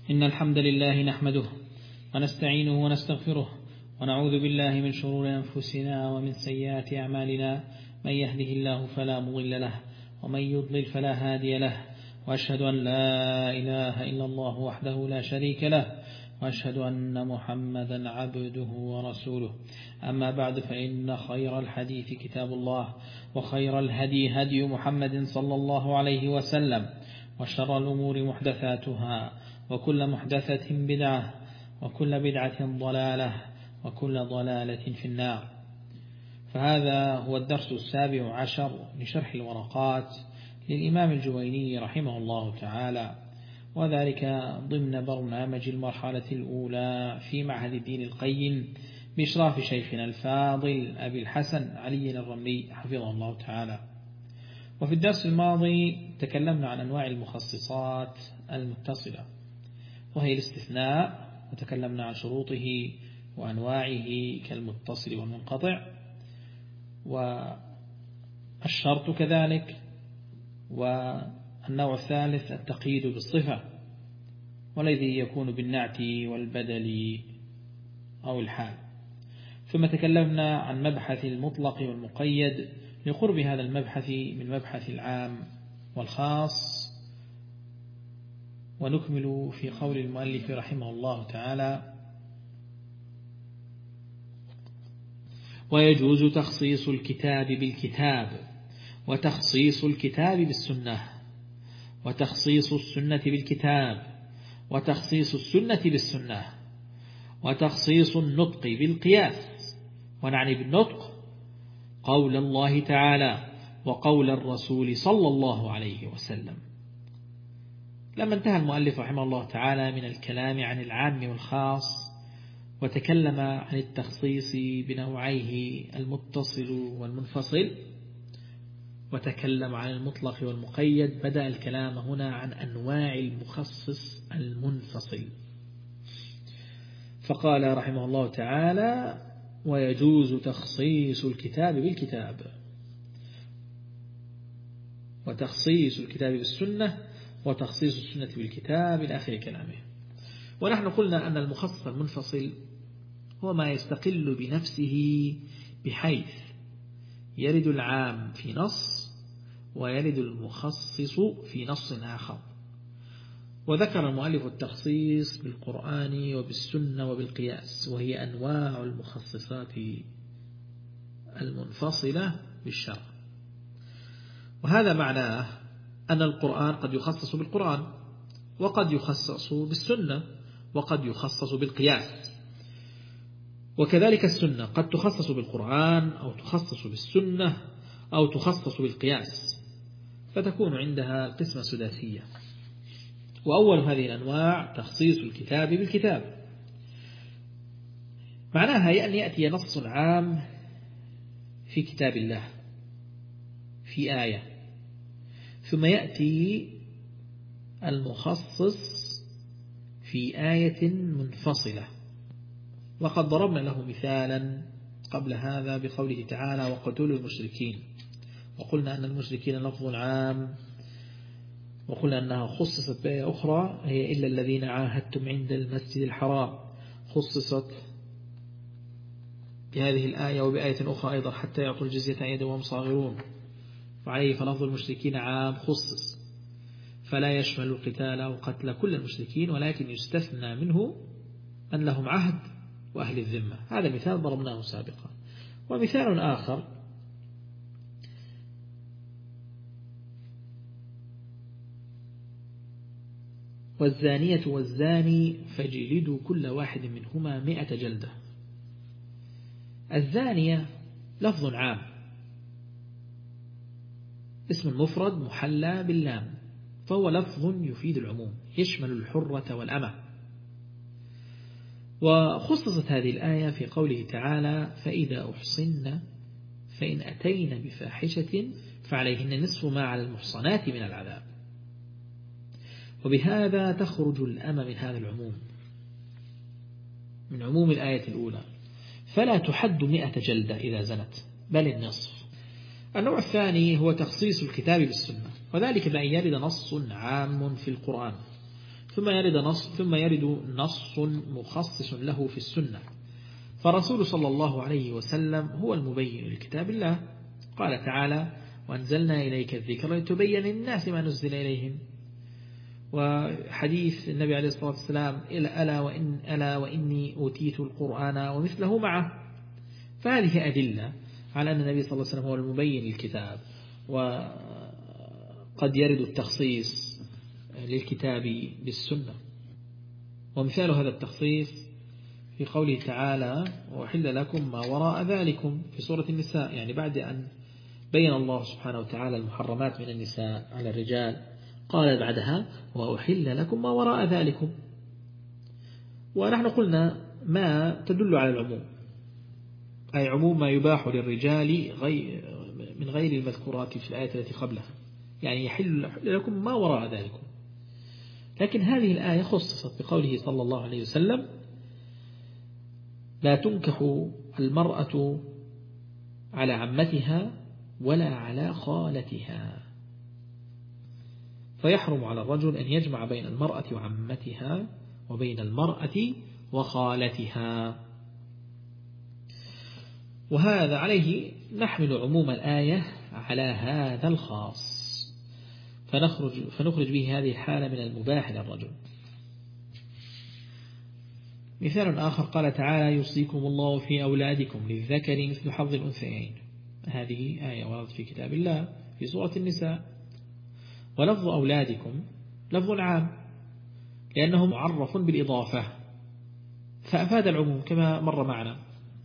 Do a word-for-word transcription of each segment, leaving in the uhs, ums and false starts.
إن الحمد لله نحمده ونستعينه ونستغفره ونعوذ بالله من شرور أنفسنا ومن سيئات أعمالنا. من يهده الله فلا مضل له ومن يضلل فلا هادي له، وأشهد أن لا إله إلا الله وحده لا شريك له، وأشهد أن محمدا عبده ورسوله. أما بعد، فإن خير الحديث كتاب الله، وخير الهدي هدي محمد صلى الله عليه وسلم، وشر الأمور محدثاتها، وكل محدثة بدعة، وكل بدعة ضلالة، وكل ضلالة في النار. فهذا هو الدرس السابع عشر من شرح الورقات للإمام الجويني رحمه الله تعالى، وذلك ضمن برنامج المرحلة الأولى في معهد الدين القيم بإشراف شيخنا الفاضل أبي الحسن علي الرملي حفظه الله تعالى. وفي الدرس الماضي تكلمنا عن أنواع المخصصات المتصلة، وهي الاستثناء، وتكلمنا عن شروطه وأنواعه كالمتصل والمنقطع، والشرط كذلك، والنوع الثالث التقييد بالصفة، والذي يكون بالنعت والبدل أو الحال. ثم تكلمنا عن مبحث المطلق والمقيد لقرب هذا المبحث من مبحث العام والخاص. ونكمل في قول المؤلف رحمه الله تعالى: ويجوز تخصيص الكتاب بالكتاب، وتخصيص الكتاب بالسنة، وتخصيص السنة بالكتاب، وتخصيص السنة بالسنة، وتخصيص النطق بالقياس. ونعني بالنطق قول الله تعالى وقول الرسول صلى الله عليه وسلم. لما انتهى المؤلف رحمه الله تعالى من الكلام عن العام والخاص، وتكلم عن التخصيص بنوعيه المتصل والمنفصل، وتكلم عن المطلق والمقيد، بدأ الكلام هنا عن أنواع المخصص المنفصل، فقال رحمه الله تعالى: ويجوز تخصيص الكتاب بالكتاب، وتخصيص الكتاب بالسنة، وتخصيص السنة بالكتاب إلى آخر كلامه. ونحن قلنا أن المخصص المنفصل هو ما يستقل بنفسه، بحيث يرد العام في نص ويرد المخصص في نص آخر. وذكر المؤلف التخصيص بالقرآن وبالسنة وبالقياس، وهي أنواع المخصصات المنفصلة بالشرع. وهذا معناه أن القرآن قد يخصص بالقرآن، وقد يخصص بالسنة، وقد يخصص بالقياس. وكذلك السنة قد تخصص بالقرآن، أو تخصص بالسنة، أو تخصص بالقياس، فتكون عندها قسمة سداسية. وأول هذه الأنواع تخصيص الكتاب بالكتاب، معناها أن يأتي نص عام في كتاب الله في آية، ثم يأتي المخصص في آية منفصلة. وقد ضربنا له مثالا قبل هذا بقوله تعالى: وقتلوا المشركين، وقلنا أن المشركين لفظ عام، وقلنا أنها خصصت بآية أخرى هي إلا الذين عاهدتم عند المسجد الحرام، خصصت بهذه الآية وبآية أخرى أيضا حتى يعطوا الجزية عن يد وهم صاغرون، وعليه فلفظ المشركين عام خصص، فلا يشمل القتال وقتل كل المشركين، ولكن يستثنى منه أن لهم عهد وأهل الذمة. هذا مثال ضربناه سابقا. ومثال آخر: والزانية والزاني فاجلدوا كل واحد منهما مئة جلدة. الزانية لفظ عام، اسم مفرد محلى باللام، فهو لفظ يفيد العموم، يشمل الحرة والأمة. وخصصت هذه الآية في قوله تعالى: فإذا أحصن فإن أتين بفاحشة فعليهن نصف ما على المحصنات من العذاب. وبهذا تخرج الأمة من هذا العموم، من عموم الآية الأولى، فلا تحد مئة جلدة إذا زنت، بل النصف. النوع الثاني هو تخصيص الكتاب بالسنة، وذلك بأن يرد نص عام في القرآن ثم يرد نص ثم يرد نص مخصص له في السنة. فرسول صلى الله عليه وسلم هو المبين لكتاب الله. قال تعالى: وأنزلنا إليك الذكر لتبين للناس ما نزل إليهم. وحديث النبي عليه الصلاة والسلام: ألا وإن ألا وإني أوتيت القرآن ومثله معه. فهذه أدلة على أن النبي صلى الله عليه وسلم هو المبين للكتاب. وقد يرد التخصيص للكتاب بالسنة. ومثال هذا التخصيص في قوله تعالى: وأحل لكم ما وراء ذلكم في سورة النساء، يعني بعد أن بين الله سبحانه وتعالى المحرمات من النساء على الرجال قال بعدها: وأحل لكم ما وراء ذلكم. ونحن قلنا ما تدل على العموم، أي عموم ما يباح للرجال من غير المذكورات في الآية التي قبلها، يعني يحل لكم ما وراء ذلكم. لكن هذه الآية خصصت بقوله صلى الله عليه وسلم: لا تنكح المرأة على عمتها ولا على خالتها. فيحرم على الرجل أن يجمع بين المرأة وعمتها وبين المرأة وخالتها. وهذا عليه نحمل عموم الآية على هذا الخاص، فنخرج, فنخرج به هذه الحالة من المباح للرجل. مثال آخر قال تعالى: يوصيكم الله في أولادكم للذكر مثل حظ الأنثيين. هذه آية وردت في كتاب الله في سورة النساء. ولفظ أولادكم لفظ عام لأنه معرف بالإضافة، فأفاد العموم كما مر معنا.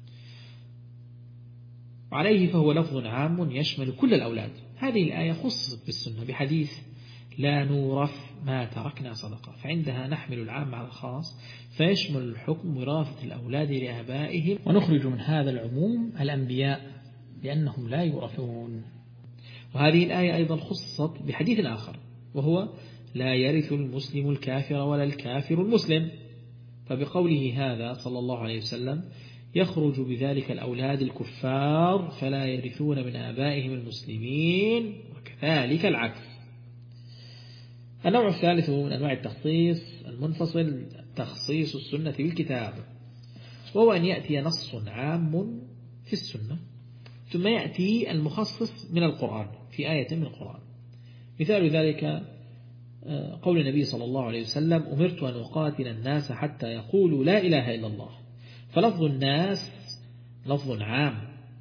عليه فهو لفظ عام يشمل كل الأولاد. هذه الآية خصصت بالسنة بحديث: لا نورث ما تركنا صدقة، فعندها نحمل العام على الخاص، فيشمل الحكم وراثة الأولاد لآبائهم، ونخرج من هذا العموم الأنبياء لأنهم لا يورثون. وهذه الآية أيضا خصت بحديث آخر، وهو: لا يرث المسلم الكافر ولا الكافر المسلم. فبقوله هذا صلى الله عليه وسلم يخرج بذلك الأولاد الكفار فلا يرثون من آبائهم المسلمين، وكذلك العكس. النوع الثالث من أنواع التخصيص المنفصل تخصيص السنة بالكتاب، وهو أن يأتي نص عام في السنة ثم يأتي المخصص من القرآن في آية من القرآن. مثال ذلك قول النبي صلى الله عليه وسلم: أمرت أن أقاتل الناس حتى يقولوا لا إله إلا الله. فلفظ الناس لفظ عام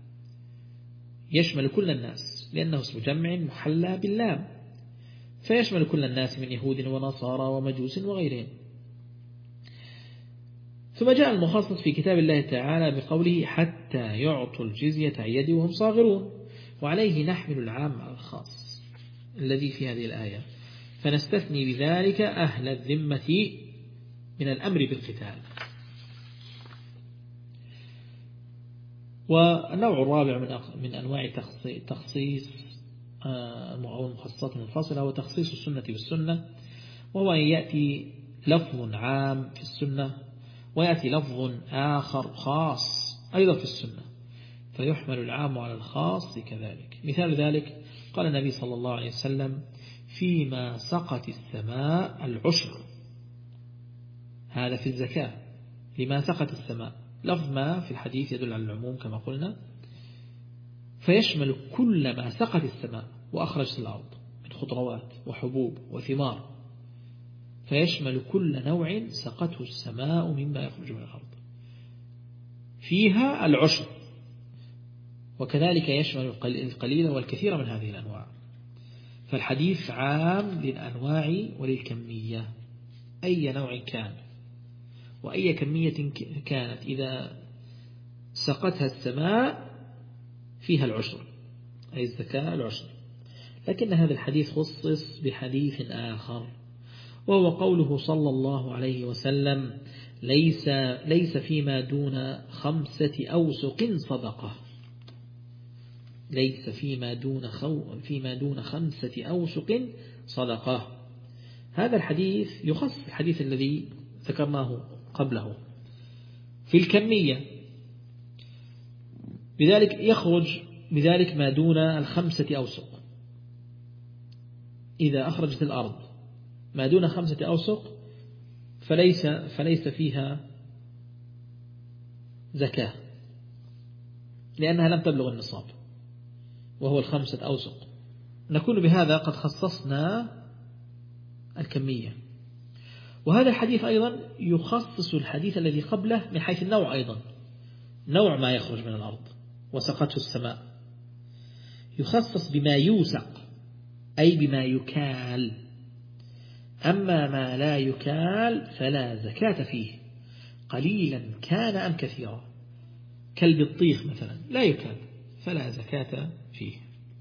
يشمل كل الناس لأنه اسم جمع محلى باللام، فيشمل كل الناس من يهود ونصارى ومجوس وغيرهم. ثم جاء المخصص في كتاب الله تعالى بقوله: حتى يعطوا الجزية عن يد وهم صاغرون. وعليه نحمل العام على الخاص الذي في هذه الآية، فنستثني بذلك أهل الذمة من الأمر بالقتال. والنوع الرابع من من أنواع تخصيص أو المخصصات المنفصلة هو تخصيص السنة بالسنة، وهو أن يأتي لفظ عام في السنة ويأتي لفظ آخر خاص أيضا في السنة، فيحمل العام على الخاص كذلك. مثال ذلك قال النبي صلى الله عليه وسلم: فيما سقت السماء العشر. هذا في الزكاة، لما سقت السماء. لفظ ما في الحديث يدل على العموم كما قلنا، فيشمل كل ما سقت السماء وأخرجت الأرض من خضروات وحبوب وثمار، فيشمل كل نوع سقته السماء مما يخرج من الأرض فيها العشر. وكذلك يشمل القليل والكثير من هذه الأنواع. فالحديث عام للأنواع وللكمية، أي نوع كان وأي كمية كانت إذا سقتها السماء فيها العشر، أي الزكاة العشر. لكن هذا الحديث خصص بحديث آخر، وهو قوله صلى الله عليه وسلم: ليس, ليس فيما دون خمسة أوسق صدقة. ليس فيما دون, خو فيما دون خمسة أوسق صدقة. هذا الحديث يخص الحديث الذي ذكرناه قبله في الكمية، بذلك يخرج بذلك ما دون الخمسة أوسق. إذا أخرجت الأرض ما دون خمسة أوسق فليس, فليس فيها زكاة لأنها لم تبلغ النصاب وهو الخمسة أوسق. نكون بهذا قد خصصنا الكمية. وهذا الحديث أيضا يخصص الحديث الذي قبله من حيث النوع أيضا، نوع ما يخرج من الأرض وسقته السماء، يخصص بما يوسق أي بما يكال. أما ما لا يكال فلا زكاة فيه قليلا كان أم كثيرا، كالبطيخ مثلا لا يكال فلا زكاة فيه.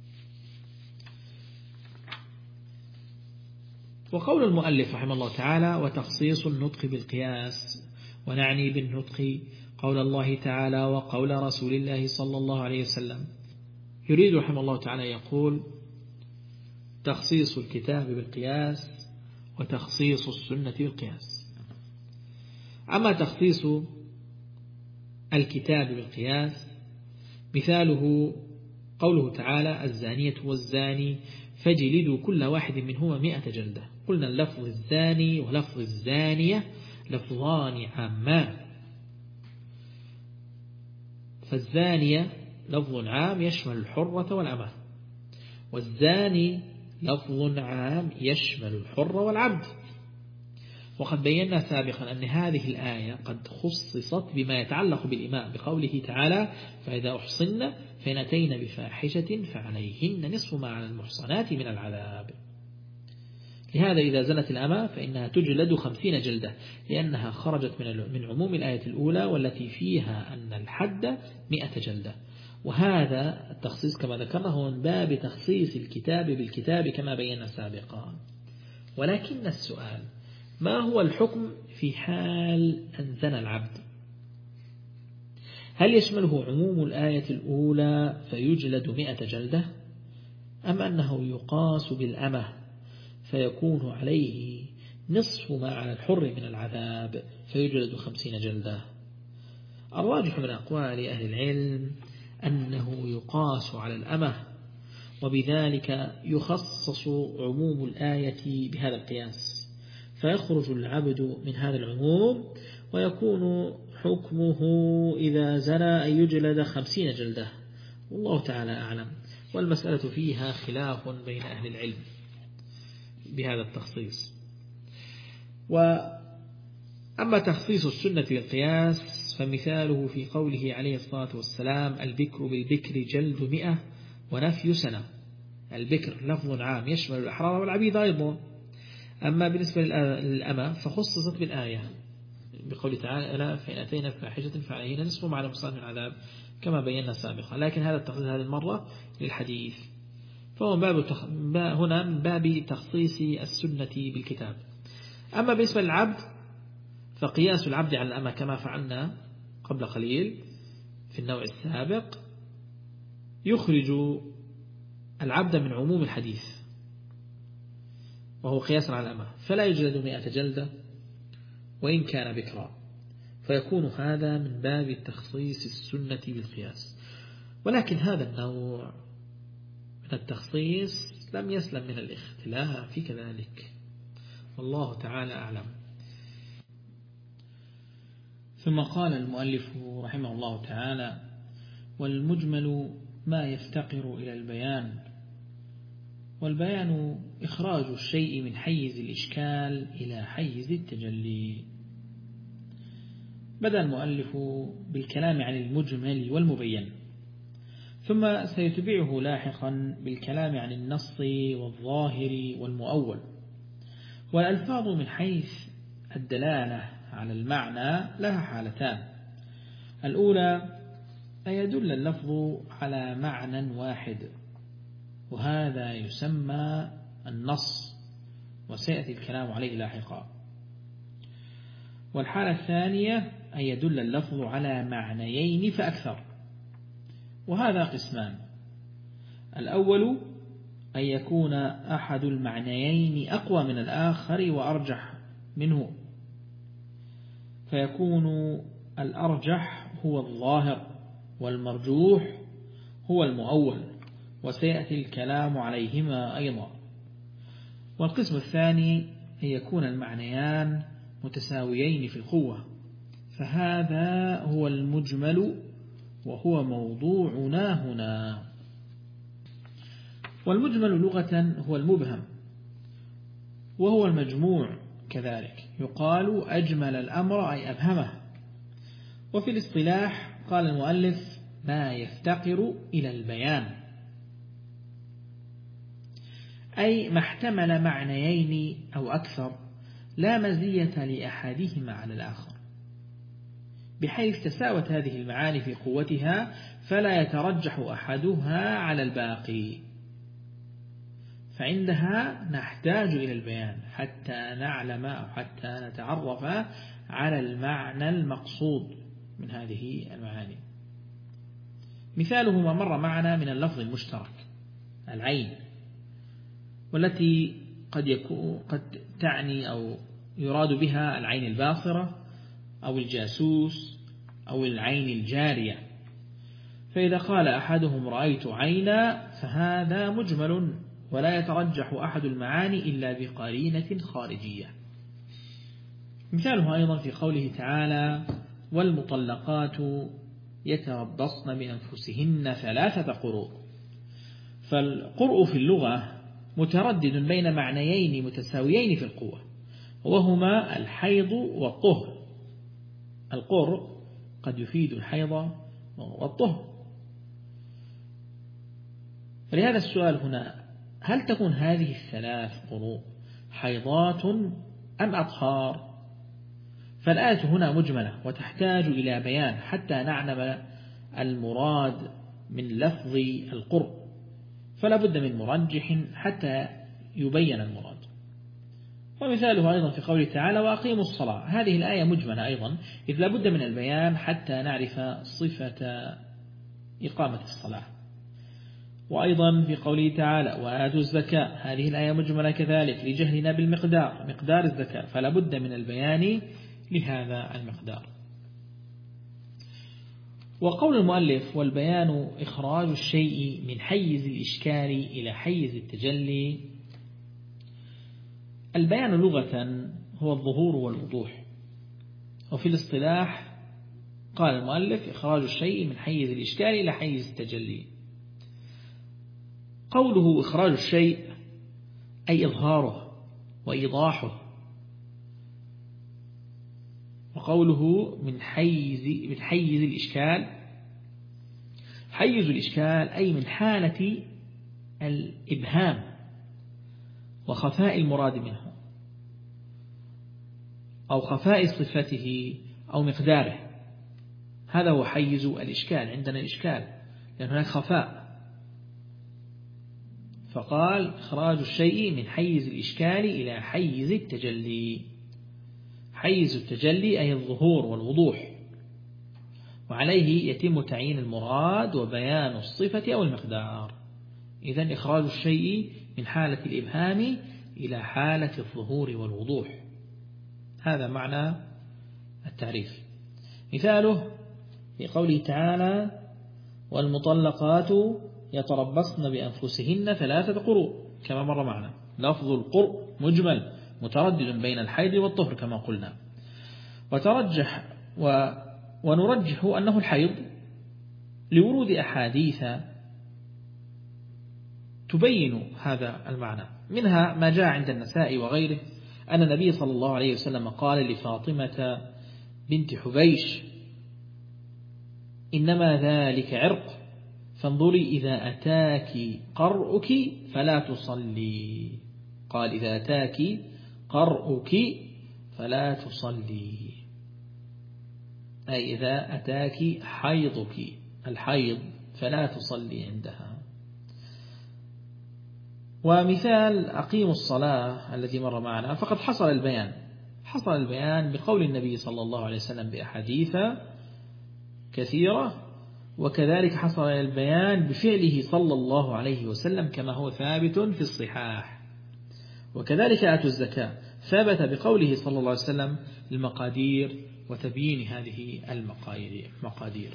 وقول المؤلف رحمه الله تعالى وتخصيص النطق بالقياس، ونعني بالنطق قول الله تعالى وقول رسول الله صلى الله عليه وسلم. يريد رحمه الله تعالى يقول تخصيص الكتاب بالقياس وتخصيص السنة بالقياس. أما تخصيص الكتاب بالقياس مثاله قوله تعالى الزانية والزاني فجلدوا كل واحد منهما مئة جلدة. قلنا اللفظ الزاني ولفظ الزانية لفظان عامان، فالزانية لفظ عام يشمل الحرة والأمة، والزاني لفظ عام يشمل الحر والعبد. وقد بينا سابقا أن هذه الآية قد خصصت بما يتعلق بالإماء بقوله تعالى فإذا أحصن فإن أتين بفاحشة فعليهن نصف ما على المحصنات من العذاب. لهذا إذا زنت الأمة فإنها تجلد خمسين جلدة، لأنها خرجت من عموم الآية الأولى والتي فيها أن الحد مئة جلدة. وهذا التخصيص كما ذكرنا هو من باب تخصيص الكتاب بالكتاب كما بينا سابقا. ولكن السؤال ما هو الحكم في حال أن زنى العبد؟ هل يشمله عموم الآية الأولى فيجلد مئة جلدة، أم أنه يقاس بالأمة فيكون عليه نصف ما على الحر من العذاب فيجلد خمسين جلدة؟ الراجح من أقوال أهل العلم أنه يقاس على الأمة، وبذلك يخصص عموم الآية بهذا القياس، فيخرج العبد من هذا العموم ويكون حكمه إذا زنى أن يجلد خمسين جلدة. والله تعالى أعلم، والمسألة فيها خلاف بين أهل العلم بهذا التخصيص. وأما تخصيص السنة بالقياس فمثاله في قوله عليه الصلاة والسلام البكر بالبكر جلد مئة ونفي سنة. البكر لفظ عام يشمل الأحرار والعبيد أيضا. أما بالنسبة للأمة فخصصت بالآية بقول تعالى فإن أتينا بفاحشة فعليهن نصف ما على المحصنات من العذاب كما بينا سابقا. لكن هذا التخصيص هذه المرة للحديث، فهو باب تخ... هنا من باب تخصيص السنة بالكتاب. أما بالنسبة للعبد فقياس العبد على الأمة كما فعلنا قبل قليل في النوع السابق يخرج العبد من عموم الحديث وهو قياس على الأمة، فلا يجلد مئة جلدة وإن كان بكرا، فيكون هذا من باب تخصيص السنة بالقياس. ولكن هذا النوع من التخصيص لم يسلم من الاختلاف كذلك، والله تعالى أعلم. ثم قال المؤلف رحمه الله تعالى والمجمل ما يفتقر إلى البيان، والبيان إخراج الشيء من حيز الإشكال إلى حيز التجلي. بدأ المؤلف بالكلام عن المجمل والمبين، ثم سيتبعه لاحقا بالكلام عن النص والظاهر والمؤول. والألفاظ من حيث الدلالة على المعنى لها حالتان: الأولى أن يدل اللفظ على معنى واحد، وهذا يسمى النص وسيأتي الكلام عليه لاحقا. والحالة الثانية أن يدل اللفظ على معنيين فأكثر، وهذا قسمان: الأول أن يكون أحد المعنيين أقوى من الآخر وأرجح منه، فيكون الأرجح هو الظاهر والمرجوح هو المؤول، وسيأتي الكلام عليهما أيضا. والقسم الثاني أن يكون المعنيان متساويين في القوة، فهذا هو المجمل وهو موضوعنا هنا. والمجمل لغة هو المبهم، وهو المجموع كذلك، يقال أجمل الأمر أي أبهمه. وفي الاصطلاح قال المؤلف ما يفتقر إلى البيان، أي ما احتمل معنيين أو أكثر لا مزية لأحدهما على الآخر، بحيث تساوت هذه المعاني في قوتها فلا يترجح أحدها على الباقي، فعندها نحتاج إلى البيان حتى نعلم أو حتى نتعرف على المعنى المقصود من هذه المعاني. مثاله ما مر معنا من اللفظ المشترك العين، والتي قد يكون قد تعني أو يراد بها العين الباصرة أو الجاسوس أو العين الجارية. فإذا قال أحدهم رأيت عينا فهذا مجمل، ولا يترجح أحد المعاني إلا بقرينة خارجية. مثاله أيضا في قوله تعالى والمطلقات يتربصن بأنفسهن ثلاثة قروء. فالقرء في اللغة متردد بين معنيين متساويين في القوة، وهما الحيض والطهر. القرء قد يفيد الحيض والطهر. فلهذا السؤال هنا، هل تكون هذه الثلاث قروء حيضات أم أطهار؟ فالآية هنا مجملة وتحتاج إلى بيان حتى نعلم المراد من لفظ القرء، فلا بد من مرجح حتى يبين المراد. ومثاله أيضا في قوله تعالى وأقيموا الصلاة، هذه الآية مجملة أيضا، إذ لا بد من البيان حتى نعرف صفة إقامة الصلاة. وأيضا في قوله تعالى وآتوا الزكاة، هذه الآية مجملة كذلك لجهلنا بالمقدار مقدار الزكاة، فلا بد من البيان لهذا المقدار. وقول المؤلف والبيان إخراج الشيء من حيز الإشكال إلى حيز التجلي. البيان لغة هو الظهور والوضوح، وفي الاصطلاح قال المؤلف إخراج الشيء من حيز الإشكال إلى حيز التجلي. قوله إخراج الشيء أي إظهاره وإيضاحه، وقوله من حيز من حيز الإشكال، حيز الإشكال أي من حالة الإبهام وخفاء المراد منه أو خفاء صفته أو مقداره، هذا هو حيز الإشكال. عندنا الإشكال لأن هناك خفاء، فقال إخراج الشيء من حيز الإشكال إلى حيز التجلي. حيز التجلي أي الظهور والوضوح، وعليه يتم تعيين المراد وبيان الصفة أو المقدار. إذن إخراج الشيء من حالة الإبهام إلى حالة الظهور والوضوح، هذا معنى التعريف. مثاله في قوله تعالى والمطلقات يتربصن بأنفسهن ثلاثة قروء، كما مر معنا. لفظ القرء مجمل متردد بين الحيض والطهر كما قلنا، وترجح و ونرجح أنه الحيض لورود أحاديث تبين هذا المعنى، منها ما جاء عند النسائي وغيره أن النبي صلى الله عليه وسلم قال لفاطمة بنت حبيش إنما ذلك عرق فانظري إذا أتاك قرؤك فلا تصلي. قال إذا أتاك قرؤك فلا تصلي، أي إذا أتاك حيضك الحيض فلا تصلي عندها. ومثال أقيموا الصلاة الذي مر معنا فقد حصل البيان حصل البيان بقول النبي صلى الله عليه وسلم بأحاديث كثيرة، وكذلك حصل البيان بفعله صلى الله عليه وسلم كما هو ثابت في الصحاح. وكذلك آتوا الزكاة ثبت بقوله صلى الله عليه وسلم المقادير وتبيين هذه المقادير.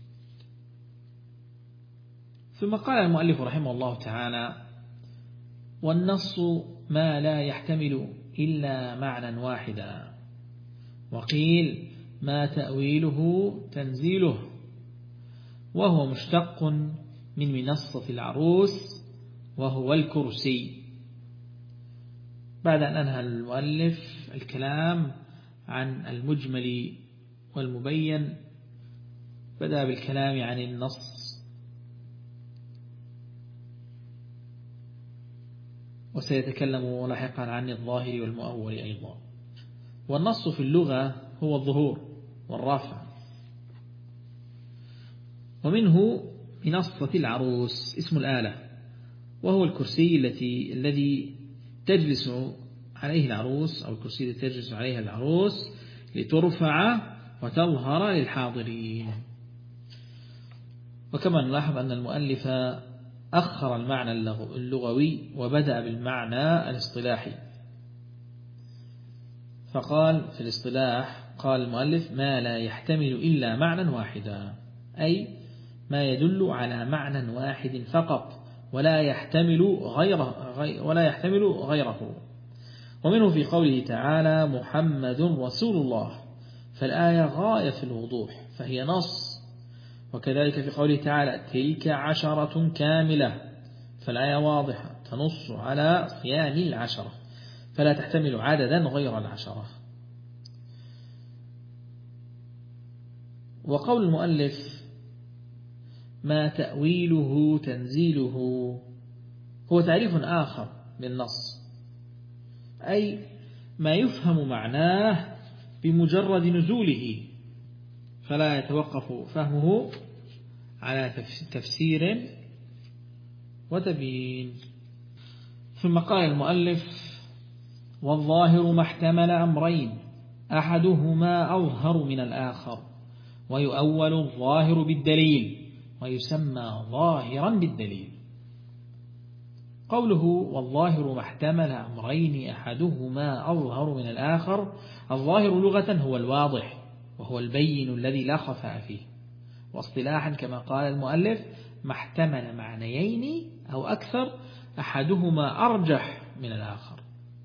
ثم قال المؤلف رحمه الله تعالى والنص ما لا يحتمل إلا معنى واحدا. وقيل ما تأويله تنزيله، وهو مشتق من منصة العروس وهو الكرسي. بعد أن أنهى المؤلف الكلام عن المجمل والمبين بدأ بالكلام عن النص، وسيتكلم لاحقا عن الظاهر والمؤول أيضا. والنص في اللغة هو الظهور والرافع، ومنه منصة العروس اسم الآلة، وهو الكرسي التي الذي تجلس عليه العروس، أو الكرسي التي تجلس عليها العروس لترفع وتظهر للحاضرين. وكما نلاحظ أن المؤلف أخر المعنى اللغوي وبدأ بالمعنى الاصطلاحي، فقال في الاصطلاح قال المؤلف ما لا يحتمل إلا معنى واحدا، أي ما يدل على معنى واحد فقط ولا يحتمل غيره ولا يحتمل غيره. ومنه في قوله تعالى محمد رسول الله، فالآية غاية في الوضوح فهي نص. وكذلك في قوله تعالى تلك عشرة كاملة، فالآية واضحة تنص على صيام العشرة فلا تحتمل عددا غير العشرة. وقول المؤلف ما تأويله تنزيله هو تعريف آخر للنص، أي ما يفهم معناه بمجرد نزوله فلا يتوقف فهمه على تفسير وتبيين. ثم قال المؤلف والظاهر ما احتمل أمرين أحدهما أظهر من الآخر، ويؤول الظاهر بالدليل ويسمى ظاهرا بالدليل. قوله والظاهر ما احتمل أمرين أحدهما أظهر من الآخر، الظاهر لغة هو الواضح وهو البين الذي لا خفاء فيه، واصطلاحا كما قال المؤلف ما احتمل معنيين أو أكثر أحدهما أرجح من الآخر.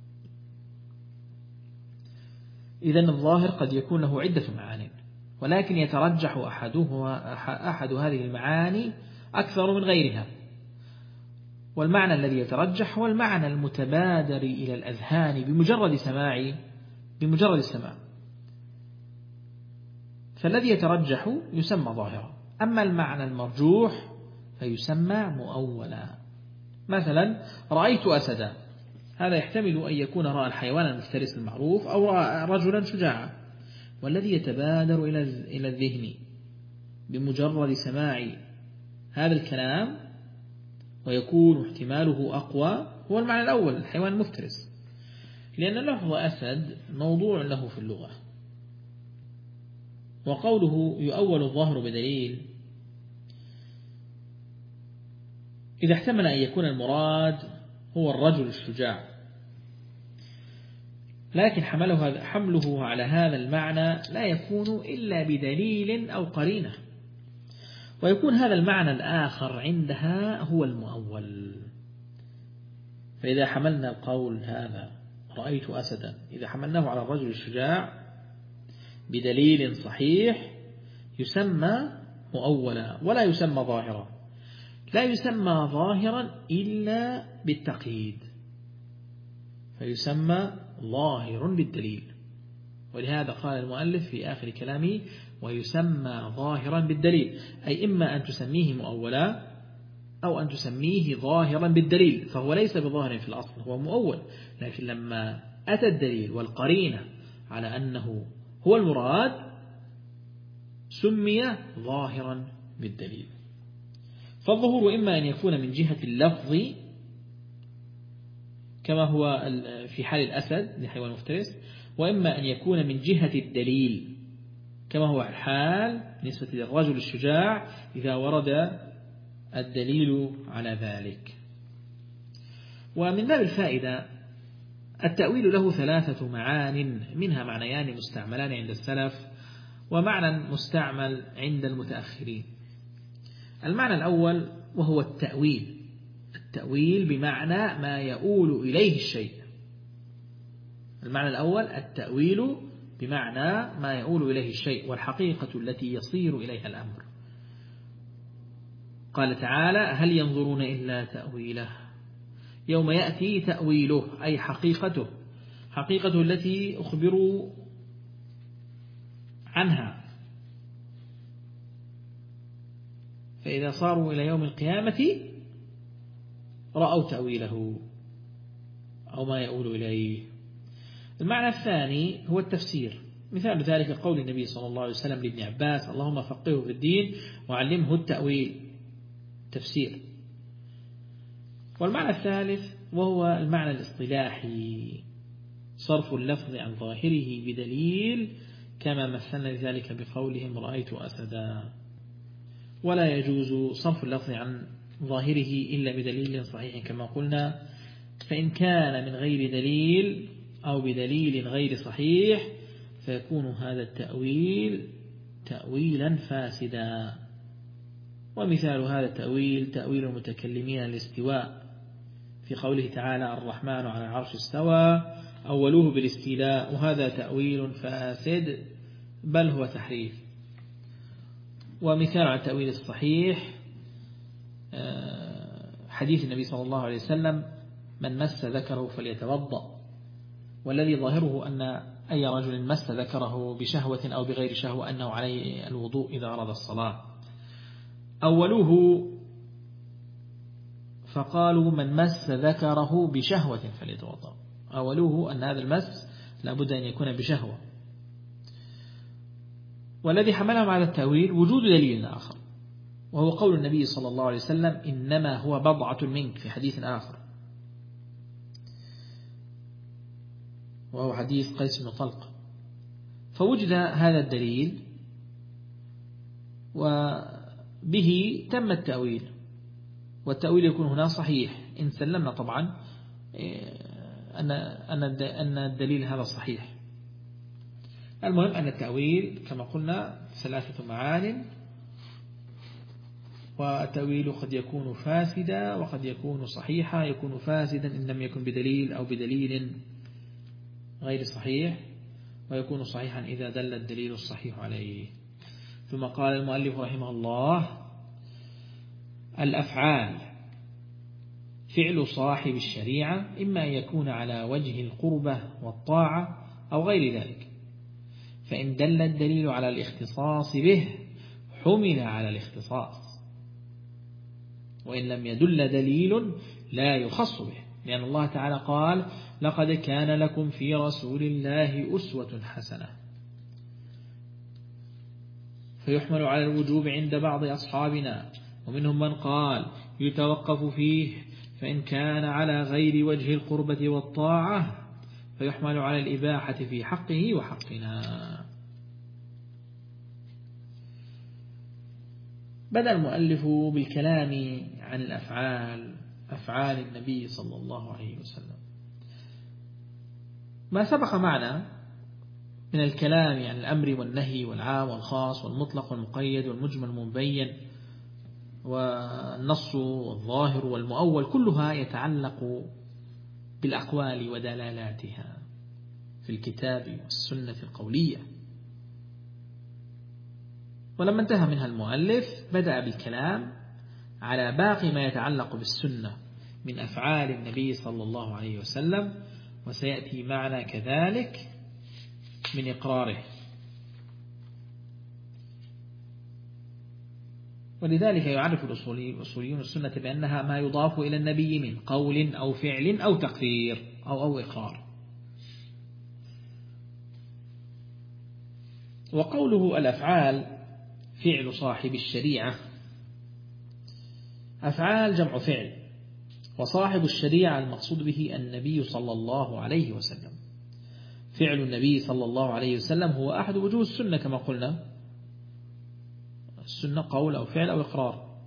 إذن الظاهر قد يكون له عدة معاني، ولكن يترجح أحدهما أحد هذه المعاني أكثر من غيرها، والمعنى الذي يترجح هو المعنى المتبادر إلى الأذهان بمجرد سماع بمجرد السماع، فالذي يترجح يسمى ظاهرا، أما المعنى المرجوح فيسمى مؤولا. مثلا رأيت أسدا، هذا يحتمل أن يكون رأى الحيوان المفترس المعروف أو رأى رجلا شجاعا، والذي يتبادر إلى الذهن بمجرد سماع هذا الكلام ويكون احتماله أقوى هو المعنى الأول الحيوان المفترس، لأن لفظ أسد موضوع له في اللغة. وقوله يؤول الظاهر بدليل إذا احتمل أن يكون المراد هو الرجل الشجاع، لكن حمله, حمله على هذا المعنى لا يكون إلا بدليل أو قرينة، ويكون هذا المعنى الآخر عندها هو المؤول. فإذا حملنا القول هذا رأيت أسدا إذا حملناه على الرجل الشجاع بدليل صحيح يسمى مؤولا ولا يسمى ظاهرا، لا يسمى ظاهرا إلا بالتقييد فيسمى ظاهر بالدليل. ولهذا قال المؤلف في آخر كلامه ويسمى ظاهرا بالدليل، أي إما أن تسميه مؤولا أو أن تسميه ظاهرا بالدليل، فهو ليس بظاهر في الأصل هو مؤول، لكن لما أتى الدليل والقرينة على أنه هو المراد سمي ظاهرا بالدليل. فالظهور إما أن يكون من جهة اللفظ كما هو في حال الأسد لحيوان مفترس، وإما أن يكون من جهة الدليل كما هو الحال بالنسبة للرجل الشجاع إذا ورد الدليل على ذلك. ومن باب الفائدة التأويل له ثلاثة معان، منها معنيان مستعملان عند السلف ومعنى مستعمل عند المتأخرين. المعنى الأول وهو التأويل التأويل بمعنى ما يؤول إليه الشيء. المعنى الأول التأويل بمعنى ما يؤول إليه الشيء والحقيقة التي يصير إليها الأمر. قال تعالى هل ينظرون إلا تأويله يوم يأتي تأويله أي حقيقته، حقيقته التي أخبروا عنها. فإذا صاروا إلى يوم القيامة رأوا تأويله أو ما يؤول إليه. المعنى الثاني هو التفسير، مثال ذلك قول النبي صلى الله عليه وسلم لابن عباس اللهم فقهه في الدين وعلمه التأويل، تفسير. والمعنى الثالث وهو المعنى الاصطلاحي، صرف اللفظ عن ظاهره بدليل كما مثلنا ذلك بقولهم رأيت أسدا. ولا يجوز صرف اللفظ عن ظاهره إلا بدليل صحيح كما قلنا، فإن كان من غير دليل أو بدليل غير صحيح فيكون هذا التأويل تأويلا فاسدا. ومثال هذا التأويل تأويل المتكلمين الاستواء في قوله تعالى الرحمن على العرش استوى أولوه بالاستيلاء، وهذا تأويل فاسد بل هو تحريف. ومثال على التأويل الصحيح حديث النبي صلى الله عليه وسلم من مس ذكره فليتوضأ، والذي ظاهره أن أي رجل مس ذكره بشهوة أو بغير شهوة أنه عليه الوضوء إذا أراد الصلاة. أولوه فقالوا من مس ذكره بشهوة فليتوضأ، أولوه أن هذا المس لابد أن يكون بشهوة. والذي حملهم على التأويل وجود دليل آخر، وهو قول النبي صلى الله عليه وسلم إنما هو بضعة منك في حديث آخر، وهو حديث قيس بن طلق. فوجد هذا الدليل وبه تم التأويل، والتأويل يكون هنا صحيح إن سلمنا طبعا أن أن الدليل هذا صحيح. المهم أن التأويل كما قلنا ثلاثة معان، والتأويل قد يكون فاسدا وقد يكون صحيحا. يكون فاسدا إن لم يكن بدليل أو بدليل غير صحيح، ويكون صحيحا إذا دل الدليل الصحيح عليه. ثم قال المؤلف رحمه الله الأفعال فعل صاحب الشريعة إما أن يكون على وجه القربة والطاعة أو غير ذلك، فإن دل الدليل على الاختصاص به حمل على الاختصاص، وإن لم يدل دليل لا يخص به، لأن الله تعالى قال لقد كان لكم في رسول الله أسوة حسنة، فيحمل على الوجوب عند بعض أصحابنا، ومنهم من قال يتوقف فيه، فإن كان على غير وجه القربة والطاعة فيحمل على الإباحة في حقه وحقنا. بدأ المؤلف بالكلام عن الأفعال، أفعال النبي صلى الله عليه وسلم. ما سبق معنا من الكلام عن الأمر والنهي والعام والخاص والمطلق والمقيد والمجمل والمبين والنص والظاهر والمؤول كلها يتعلق بالأقوال ودلالاتها في الكتاب والسنة القولية. ولما انتهى منها المؤلف بدأ بالكلام على باقي ما يتعلق بالسنة من أفعال النبي صلى الله عليه وسلم، وسيأتي معنا كذلك من إقراره. ولذلك يعرف الأصوليون السنة بأنها ما يضاف إلى النبي من قول أو فعل أو تقرير أو, أو إقرار. وقوله الأفعال فعل صاحب الشريعة، أفعال جمع فعل، وصاحب الشريعة المقصود به النبي صلى الله عليه وسلم. فعل النبي صلى الله عليه وسلم هو أحد وجوه السنة كما قلنا، السنة قول أو فعل أو إقرار.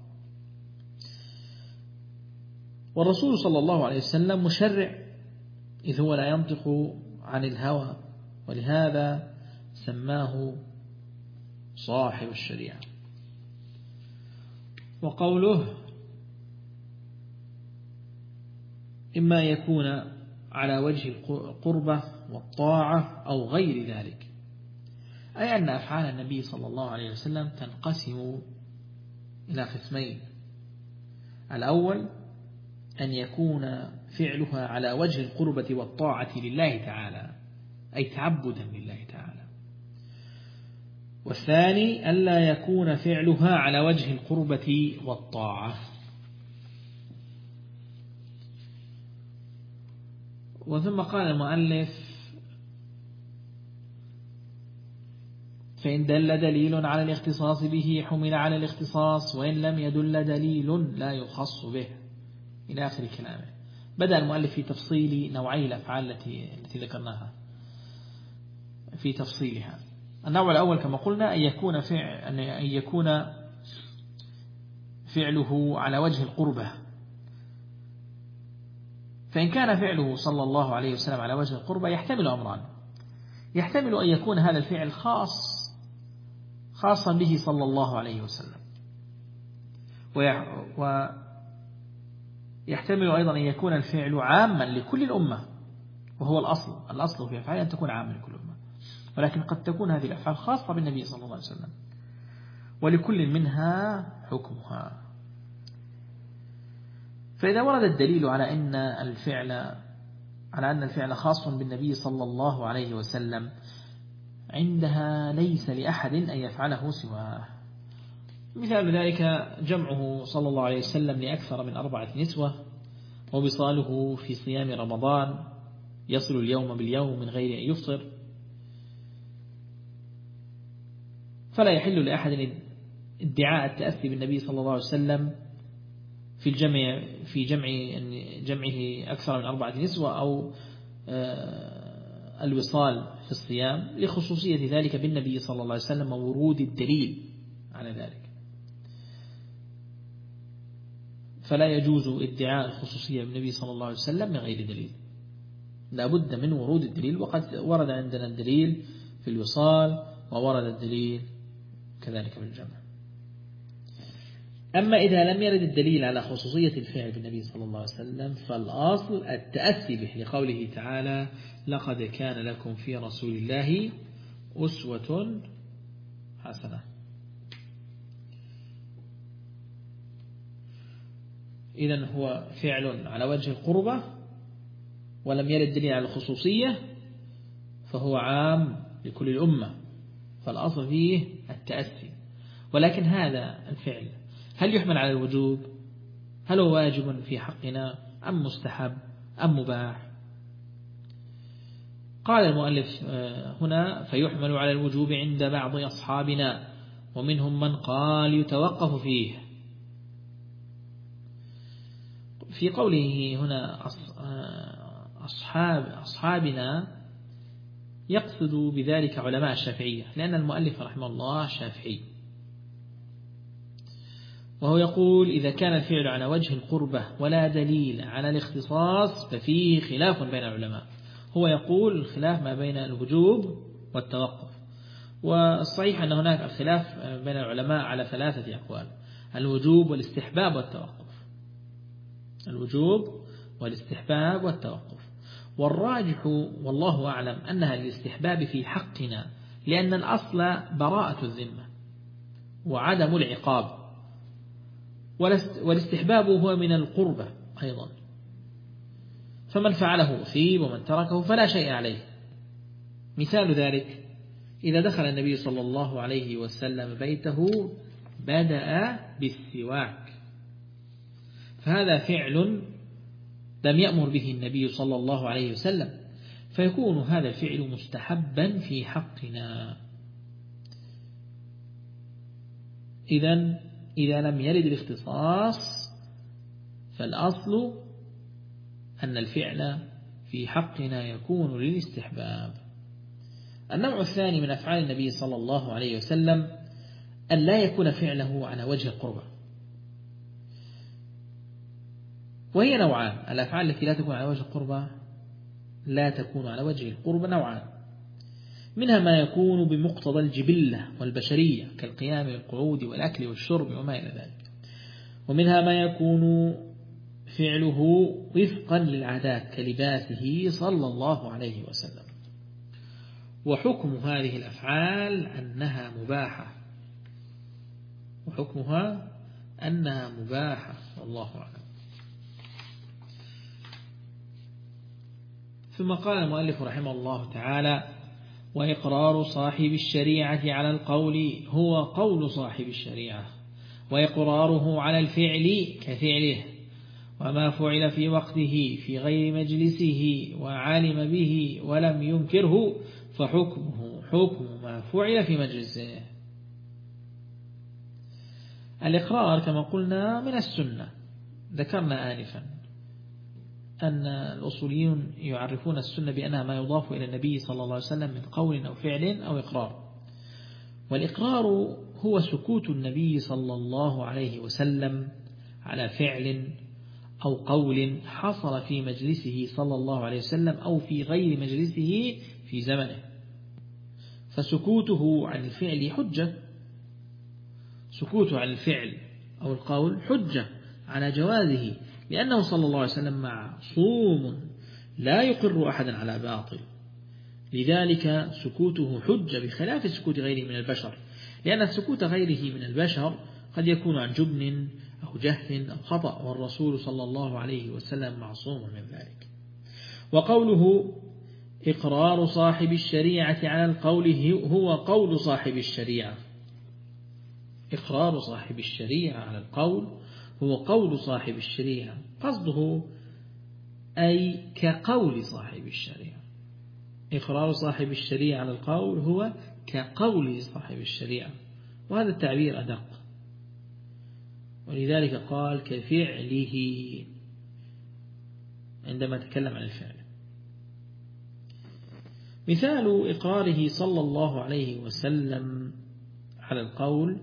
والرسول صلى الله عليه وسلم مشرع، إذ هو لا ينطق عن الهوى، ولهذا سماه صاحب الشريعة. وقوله إما يكون على وجه القربة والطاعة أو غير ذلك، أي أن أفعال النبي صلى الله عليه وسلم تنقسم إلى قسمين: الأول أن يكون فعلها على وجه القربة والطاعة لله تعالى، أي تعبدا لله تعالى، والثاني ألا يكون فعلها على وجه القربة والطاعة. وثم قال المؤلف: فإن دل دليل على الاختصاص به حمل على الاختصاص، وإن لم يدل دليل لا يخص به، إلى آخر كلامه. بدأ المؤلف في تفصيل نوعي الأفعال التي التي ذكرناها، في تفصيلها. النوع الأول كما قلنا أن يكون فعل أن يكون فعله على وجه القربة، فإن كان فعله صلى الله عليه وسلم على وجه القربة يحتمل أمران: يحتمل أن يكون هذا الفعل خاص خاصا به صلى الله عليه وسلم، ويحتمل أيضا أن يكون الفعل عاما لكل الأمة، وهو الأصل الأصل في أفعال أن تكون عاما لكل الأمة، ولكن قد تكون هذه الأفعال خاصة بالنبي صلى الله عليه وسلم، ولكل منها حكمها. فإذا ورد الدليل على أن الفعل على أن الفعل خاص بالنبي صلى الله عليه وسلم، عندها ليس لأحد أن يفعله سواه. مثال ذلك جمعه صلى الله عليه وسلم لأكثر من أربعة نسوة، ووصاله في صيام رمضان يصل اليوم باليوم من غير أن يفطر، فلا يحل لأحد ادعاء التأثي بالنبي صلى الله عليه وسلم في الجمع في جمع جمعه أكثر من أربعة نسوة أو الوصال في الصيام، لخصوصية ذلك بالنبي صلى الله عليه وسلم وورود الدليل على ذلك. فلا يجوز ادعاء الخصوصية بالنبي صلى الله عليه وسلم من غير دليل، لا بد من ورود الدليل، وقد ورد عندنا الدليل في الوصال وورد الدليل كذلك في الجمع. أما إذا لم يرد الدليل على خصوصية الفعل بالنبي صلى الله عليه وسلم، فالأصل التأسي به، لقوله تعالى: لقد كان لكم في رسول الله أسوة حسنة. إذن هو فعل على وجه القربة ولم يرد دليل على الخصوصية، فهو عام لكل الأمة، فالأصل فيه التأسي. ولكن هذا الفعل هل يحمل على الوجوب؟ هل هو واجب في حقنا أم مستحب أم مباح؟ قال المؤلف هنا: فيحمل على الوجوب عند بعض أصحابنا، ومنهم من قال يتوقف فيه. في قوله هنا أصحاب أصحابنا يقصد بذلك علماء الشافعية، لأن المؤلف رحمه الله شافعي، وهو يقول: إذا كان الفعل على وجه القربة ولا دليل على الاختصاص ففيه خلاف بين العلماء. هو يقول الخلاف ما بين الوجوب والتوقف، والصحيح أن هناك الخلاف بين العلماء على ثلاثة أقوال: الوجوب والاستحباب والتوقف الوجوب والاستحباب والتوقف والراجح والله أعلم أنها الاستحباب في حقنا، لأن الأصل براءة الذمة وعدم العقاب، والاستحباب هو من القربة أيضا، فمن فعله أثيب ومن تركه فلا شيء عليه. مثال ذلك: إذا دخل النبي صلى الله عليه وسلم بيته بدأ بالسواك، فهذا فعل لم يأمر به النبي صلى الله عليه وسلم، فيكون هذا الفعل مستحبا في حقنا. إذن إذا لم يرد الاختصاص فالأصل أن الفعل في حقنا يكون للاستحباب. النوع الثاني من أفعال النبي صلى الله عليه وسلم أن لا يكون فعله على وجه القربة، وهي نوعان: الأفعال التي لا تكون على وجه القربة لا تكون على وجه القربة نوعان، منها ما يكون بمقتضى الجبلة والبشرية كالقيام والقعود والأكل والشرب وما إلى ذلك، ومنها ما يكون فعله وفقا للعادات كلباسه صلى الله عليه وسلم. وحكم هذه الأفعال أنها مباحة وحكمها أنها مباحة والله أعلم. ثم قال المؤلف رحمه الله تعالى: وإقرار صاحب الشريعة على القول هو قول صاحب الشريعة، وإقراره على الفعل كفعله، وما فعل في وقته في غير مجلسه وعالم به ولم ينكره فحكمه حكم ما فعل في مجلسه. الإقرار كما قلنا من السنة. ذكرنا آنفا أن الأصوليون يعرفون السنة بأنها ما يضاف إلى النبي صلى الله عليه وسلم من قول أو فعل أو إقرار. والإقرار هو سكوت النبي صلى الله عليه وسلم على فعل أو قول حصل في مجلسه صلى الله عليه وسلم أو في غير مجلسه في زمنه. فسكوته عن الفعل حجة، سكوته عن الفعل أو القول حجة على جوازه، لأنه صلى الله عليه وسلم معصوم لا يقر أحدا على باطل، لذلك سكوته حجة بخلاف سكوت غيره من البشر، لأن سكوت غيره من البشر قد يكون عن جبن أو جهل أو خطأ، والرسول صلى الله عليه وسلم معصوم من ذلك. وقوله إقرار صاحب الشريعة على القول هو قول صاحب الشريعة، إقرار صاحب الشريعة على القول هو قول صاحب الشريعة، قصده أي كقول صاحب الشريعة. إقرار صاحب الشريعة على القول هو كقول صاحب الشريعة، وهذا التعبير أدق، ولذلك قال كفعله عندما تكلم عن الفعل. مثال إقراره صلى الله عليه وسلم على القول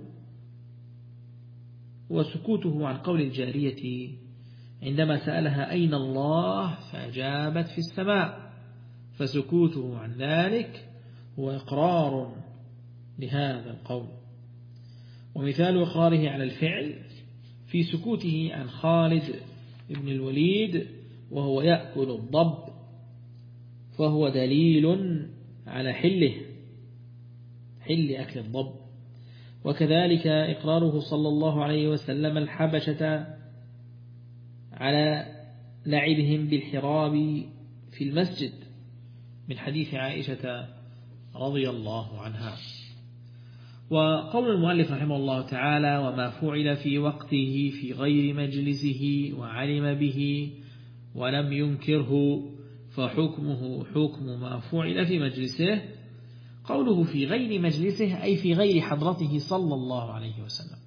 وسكوته عن قول الجارية عندما سألها أين الله فأجابت في السماء، فسكوته عن ذلك هو إقرار لهذا القول. ومثال إقراره على الفعل في سكوته عن خالد بن الوليد وهو يأكل الضب، فهو دليل على حله حل أكل الضب. وكذلك إقراره صلى الله عليه وسلم الحبشة على لعبهم بالحراب في المسجد من حديث عائشة رضي الله عنها. وقول المؤلف رحمه الله تعالى وما فعل في وقته في غير مجلسه وعلم به ولم ينكره فحكمه حكم ما فعل في مجلسه. قوله في غير مجلسه أي في غير حضرته صلى الله عليه وسلم،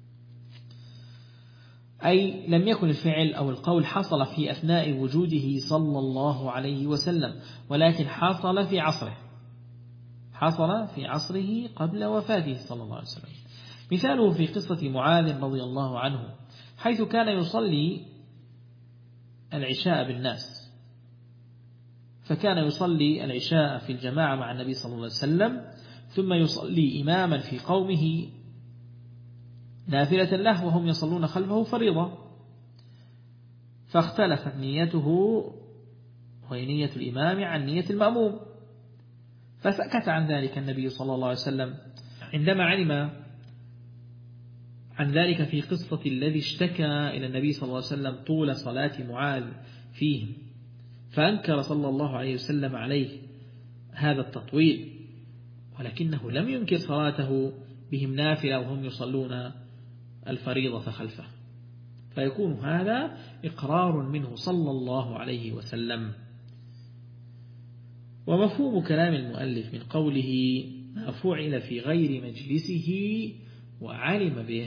أي لم يكن الفعل أو القول حصل في أثناء وجوده صلى الله عليه وسلم، ولكن حصل في عصره حصل في عصره قبل وفاته صلى الله عليه وسلم. مثاله في قصة معاذ رضي الله عنه، حيث كان يصلي العشاء بالناس، فكان يصلي العشاء في الجماعة مع النبي صلى الله عليه وسلم، ثم يصلي إماما في قومه نافلة له وهم يصلون خلفه فريضة، فاختلفت نيته وهي نية الإمام عن نية المأموم، فسكت عن ذلك النبي صلى الله عليه وسلم عندما علم عن ذلك في قصة الذي اشتكى إلى النبي صلى الله عليه وسلم طول صلاة معاذ فيهم، فأنكر صلى الله عليه وسلم عليه هذا التطويل، ولكنه لم ينكر صلاته بهم نافلة وهم يصلون الفريضة خلفه، فيكون هذا إقرار منه صلى الله عليه وسلم. ومفهوم كلام المؤلف من قوله ما فعل في غير مجلسه وعلم به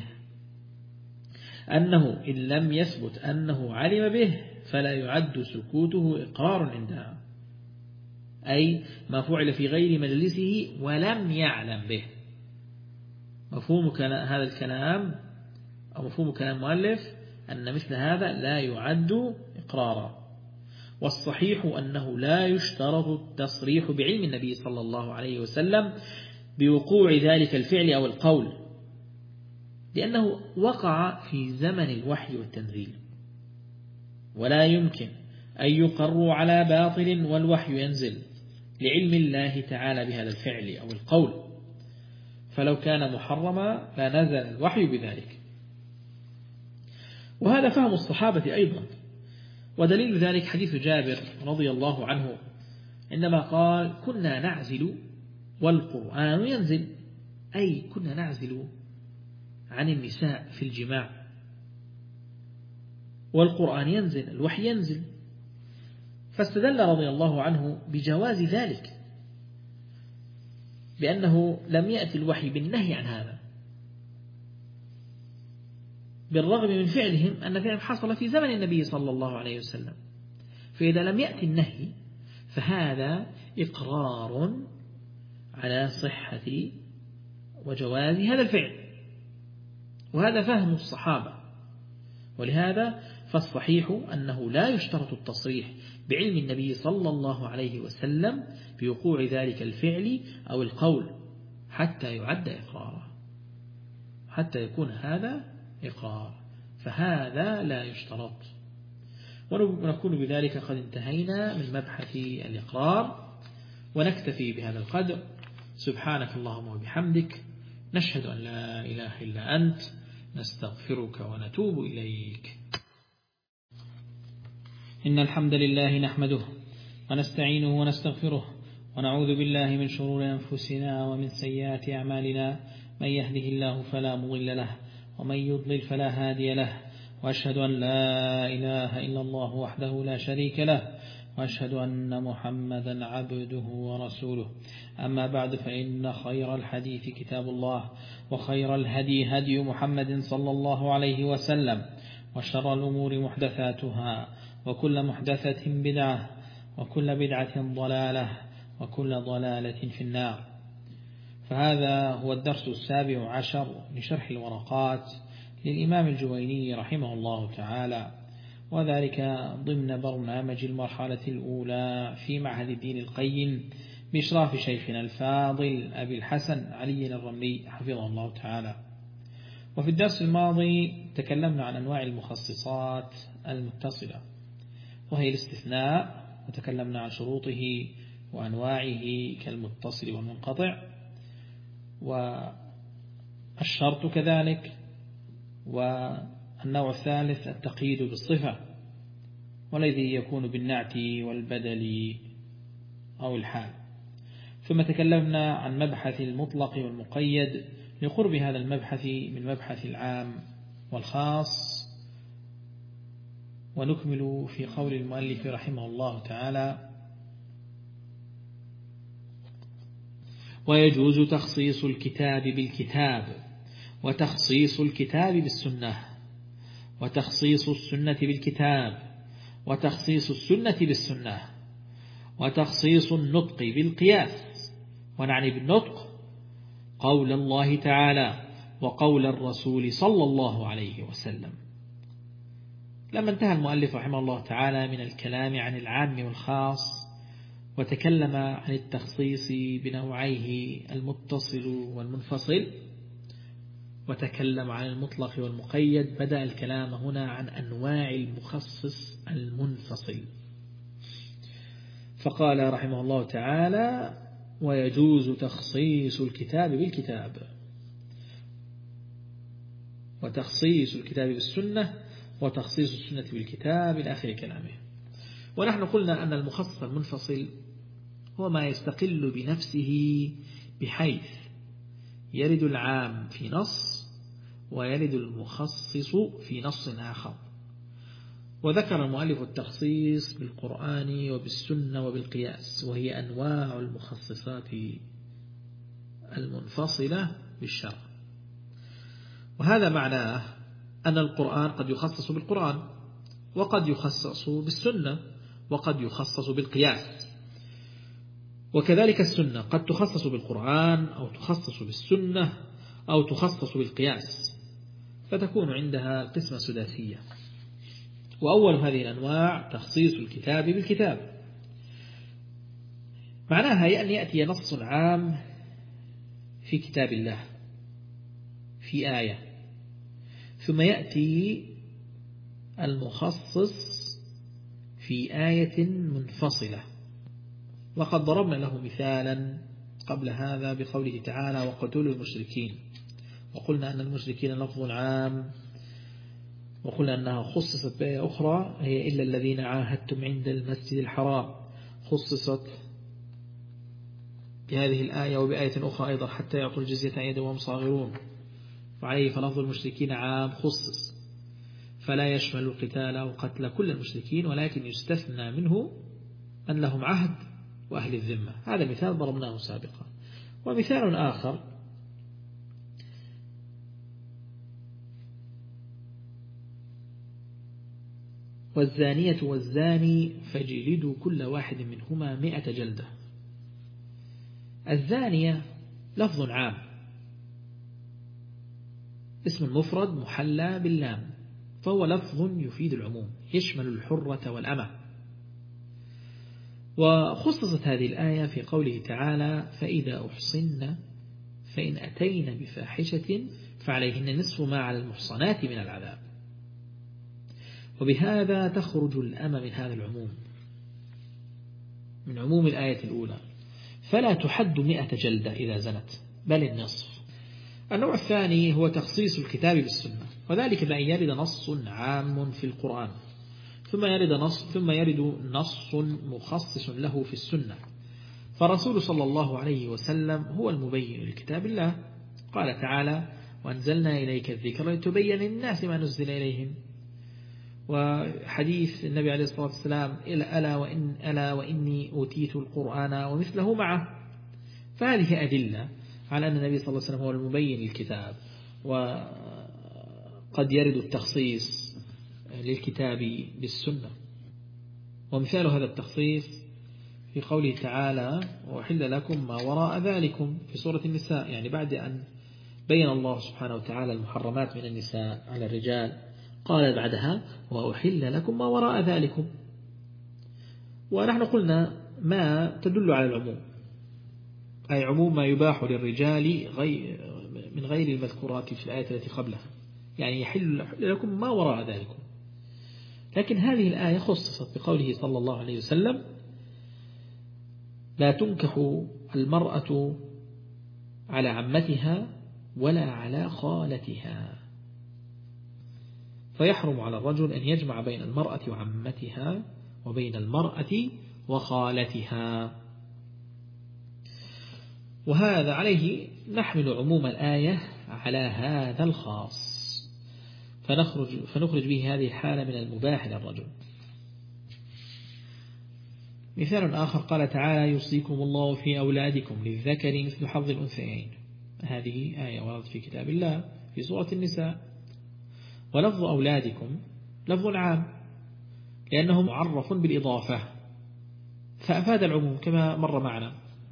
أنه إن لم يثبت أنه علم به فلا يعد سكوته إقرار عندها، أي ما فعل في غير مجلسه ولم يعلم به. مفهوم هذا الكلام أو مفهوم كلام المؤلف أن مثل هذا لا يعد إقرارا. والصحيح أنه لا يشترط التصريح بعلم النبي صلى الله عليه وسلم بوقوع ذلك الفعل أو القول، لأنه وقع في زمن الوحي والتنزيل، ولا يمكن أن يقروا على باطل والوحي ينزل لعلم الله تعالى بهذا الفعل أو القول، فلو كان محرما لنزل الوحي بذلك. وهذا فهم الصحابة أيضا، ودليل ذلك حديث جابر رضي الله عنه عندما قال كنا نعزل والقرآن ينزل، أي كنا نعزل عن النساء في الجماع والقرآن ينزل، الوحي ينزل. فاستدل رضي الله عنه بجواز ذلك، بأنه لم يأتي الوحي بالنهي عن هذا، بالرغم من فعلهم أن فعلهم حصل في زمن النبي صلى الله عليه وسلم. فإذا لم يأتي النهي فهذا إقرار على صحة وجواز هذا الفعل، وهذا فهم الصحابة. ولهذا فالصحيح أنه لا يشترط التصريح بعلم النبي صلى الله عليه وسلم بوقوع ذلك الفعل أو القول حتى يعد إقرارا، حتى يكون هذا إقرار، فهذا لا يشترط. ونكون بذلك قد انتهينا من مبحث الإقرار، ونكتفي بهذا القدر. سبحانك اللهم وبحمدك، نشهد أن لا إله إلا أنت، نستغفرك ونتوب إليك. إن الحمد لله نحمده ونستعينه ونستغفره، ونعوذ بالله من شرور أنفسنا ومن سيئات أعمالنا، من يهده الله فلا مضل له ومن يضلل فلا هادي له، وأشهد أن لا إله إلا الله وحده لا شريك له، وأشهد أن محمدا عبده ورسوله. أما بعد، فإن خير الحديث كتاب الله، وخير الهدي هدي محمد صلى الله عليه وسلم، وشر الأمور محدثاتها، وكل محدثة بدعة، وكل بدعة ضلالة، وكل ضلالة في النار. فهذا هو الدرس السابع عشر من شرح الورقات للإمام الجويني رحمه الله تعالى، وذلك ضمن برنامج المرحلة الأولى في معهد الدين القيم بإشراف شيخنا الفاضل أبي الحسن علي الرملي حفظه الله تعالى. وفي الدرس الماضي تكلمنا عن أنواع المخصصات المتصلة، وهي الاستثناء، وتكلمنا عن شروطه وأنواعه كالمتصل والمنقطع، والشرط كذلك. والنوع الثالث التقييد بالصفة، والذي يكون بالنعت والبدل أو الحال. ثم تكلمنا عن مبحث المطلق والمقيد لقرب هذا المبحث من مبحث العام والخاص. ونكمل في قول المؤلف رحمه الله تعالى: ويجوز تخصيص الكتاب بالكتاب، وتخصيص الكتاب بالسنة، وتخصيص السنة بالكتاب، وتخصيص السنة بالسنة، وتخصيص النطق بالقياس. ونعني بالنطق قول الله تعالى وقول الرسول صلى الله عليه وسلم. لما انتهى المؤلف رحمه الله تعالى من الكلام عن العام والخاص، وتكلم عن التخصيص بنوعيه المتصل والمنفصل، وتكلم عن المطلق والمقيد، بدأ الكلام هنا عن أنواع المخصص المنفصل. فقال رحمه الله تعالى: ويجوز تخصيص الكتاب بالكتاب، وتخصيص الكتاب بالسنة، وتخصيص السنة بالكتاب إلى آخر كلامه. ونحن قلنا أن المخصص المنفصل هو ما يستقل بنفسه، بحيث يرد العام في نص ويرد المخصص في نص آخر. وذكر المؤلف التخصيص بالقرآن وبالسنة وبالقياس، وهي أنواع المخصصات المنفصلة بالشرع. وهذا معناه أن القرآن قد يخصص بالقرآن، وقد يخصص بالسنة، وقد يخصص بالقياس. وكذلك السنة قد تخصص بالقرآن، أو تخصص بالسنة، أو تخصص بالقياس، فتكون عندها قسمة سداسية. وأول هذه الأنواع تخصيص الكتاب بالكتاب، معناها أن يأتي نص عام في كتاب الله في آية، ثم يأتي المخصص في آية منفصلة. وقد ضربنا له مثالا قبل هذا بقوله تعالى وقتلوا المشركين، وقلنا أن المشركين لفظ عام، وقلنا أنها خصصت بآية أخرى هي إلا الذين عاهدتم عند المسجد الحرام، خصصت بهذه الآية وبآية أخرى أيضا حتى يعطوا الجزية يد وهم صاغرون، وعليه فلفظ المشركين عام خصص، فلا يشمل القتال وقتل كل المشركين، ولكن يستثنى منه أن لهم عهد وأهل الذمة. هذا مثال ضربناه سابقا. ومثال آخر والزانية والزاني فجلدوا كل واحد منهما مئة جلدة. الزانية لفظ عام، اسم مفرد محلى باللام، فهو لفظ يفيد العموم، يشمل الحرة والأمة. وخصصت هذه الآية في قوله تعالى فإذا أحصن فإن أتين بفاحشة فعليهن نصف ما على المحصنات من العذاب. وبهذا تخرج الأمة من هذا العموم، من عموم الآية الأولى، فلا تحد مئة جلدة إذا زنت بل النصف. النوع الثاني هو تخصيص الكتاب بالسنة، وذلك بأن يرد نص عام في القرآن ثم يرد نص ثم يرد نص مخصص له في السنة. فالرسول صلى الله عليه وسلم هو المبين لكتاب الله، قال تعالى وأنزلنا إليك الذكر لتبين للناس ما نزل إليهم. وحديث النبي عليه الصلاة والسلام ألا, وإن ألا وإني أوتيت القرآن ومثله معه. فهذه أدلة على أن النبي صلى الله عليه وسلم هو المبين للكتاب، وقد يرد التخصيص للكتاب بالسنة. ومثال هذا التخصيص في قوله تعالى وأحل لكم ما وراء ذلكم في سورة النساء، يعني بعد أن بين الله سبحانه وتعالى المحرمات من النساء على الرجال قال بعدها وأحل لكم ما وراء ذلكم. ونحن قلنا ما تدل على العموم، أي عموم ما يباح للرجال غير من غير المذكورات في الآية التي قبلها، يعني يحل لكم ما وراء ذلكم. لكن هذه الآية خصصت بقوله صلى الله عليه وسلم لا تنكح المرأة على عمتها ولا على خالتها، فيحرم على الرجل أن يجمع بين المرأة وعمتها وبين المرأة وخالتها. وهذا عليه نحمل عموم الآية على هذا الخاص، فنخرج, فنخرج به هذه الحالة من المباح للرجل. مثال آخر قال تعالى يوصيكم الله في أولادكم للذكر مثل حظ الأنثيين. هذه آية وردت في كتاب الله في سورة النساء. ولفظ أولادكم لفظ عام لأنه معرف بالإضافة، فأفاد العموم كما مر معنا.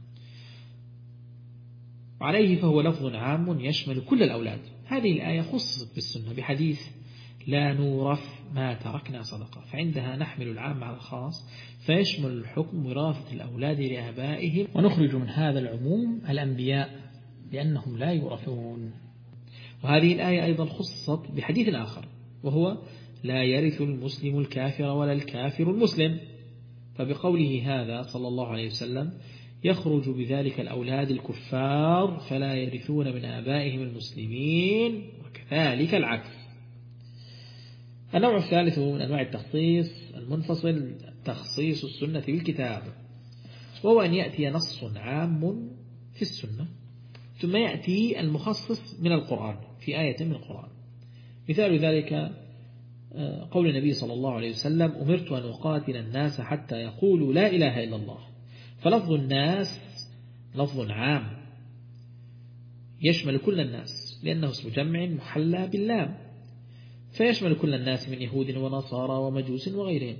وعليه فهو لفظ عام يشمل كل الأولاد. هذه الآية خصصت بالسنة بحديث لا نورث ما تركنا صدقة، فعندها نحمل العام على الخاص، فيشمل الحكم وراثة الأولاد لآبائهم، ونخرج من هذا العموم الأنبياء لأنهم لا يورثون. وهذه الآية أيضا خصصت بحديث آخر وهو لا يرث المسلم الكافر ولا الكافر المسلم، فبقوله هذا صلى الله عليه وسلم يخرج بذلك الأولاد الكفار فلا يرثون من آبائهم المسلمين وكذلك العكس. النوع الثالث من أنواع التخصيص المنفصل تخصيص السنة بالكتاب، وهو أن يأتي نص عام في السنة ثم يأتي المخصص من القرآن في آية من القرآن. مثال ذلك قول النبي صلى الله عليه وسلم أمرت أن أقاتل الناس حتى يقولوا لا إله إلا الله. فلفظ الناس لفظ عام يشمل كل الناس لأنه اسم جمع محلى باللام، فيشمل كل الناس من يهود ونصارى ومجوس وغيرهم.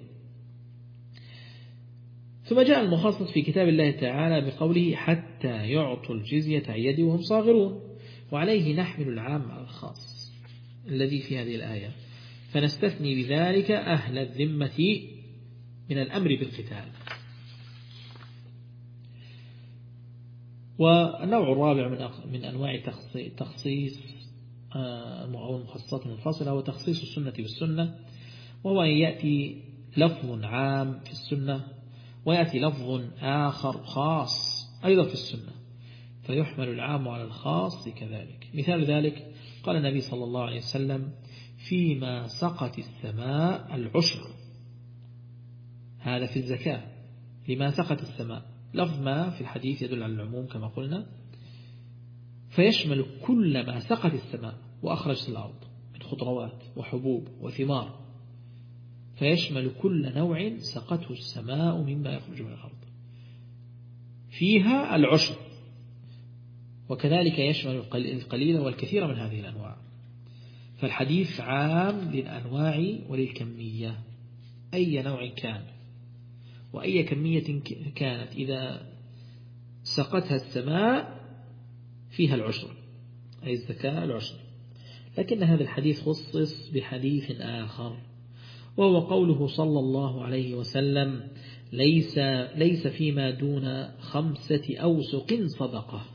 ثم جاء المخصص في كتاب الله تعالى بقوله حتى يعطوا الجزية عن يد وهم صاغرون، وعليه نحمل العام على الخاص الذي في هذه الآية، فنستثني بذلك أهل الذمة من الأمر بالقتال. والنوع الرابع من من أنواع تخصيص أو المخصصات المنفصلة هو تخصيص السنة بالسنة، وهو أن يأتي لفظ عام في السنة ويأتي لفظ آخر خاص أيضا في السنة، فيحمل العام على الخاص كذلك. مثال ذلك قال النبي صلى الله عليه وسلم فيما سقت السماء العشر، هذا في الزكاة، لما سقت السماء، لفظ ما في الحديث يدل على العموم كما قلنا، فيشمل كل ما سقت السماء وأخرجت الأرض من خضروات وحبوب وثمار، فيشمل كل نوع سقته السماء مما يخرج من الأرض فيها العشر، وكذلك يشمل القليل والكثير من هذه الأنواع. فالحديث عام للأنواع وللكمية، أي نوع كان وأي كمية كانت إذا سقتها السماء فيها العشر، أي الزكاة العشر. لكن هذا الحديث خصص بحديث آخر، وهو قوله صلى الله عليه وسلم ليس, ليس فيما دون خمسة أوسق صدقة،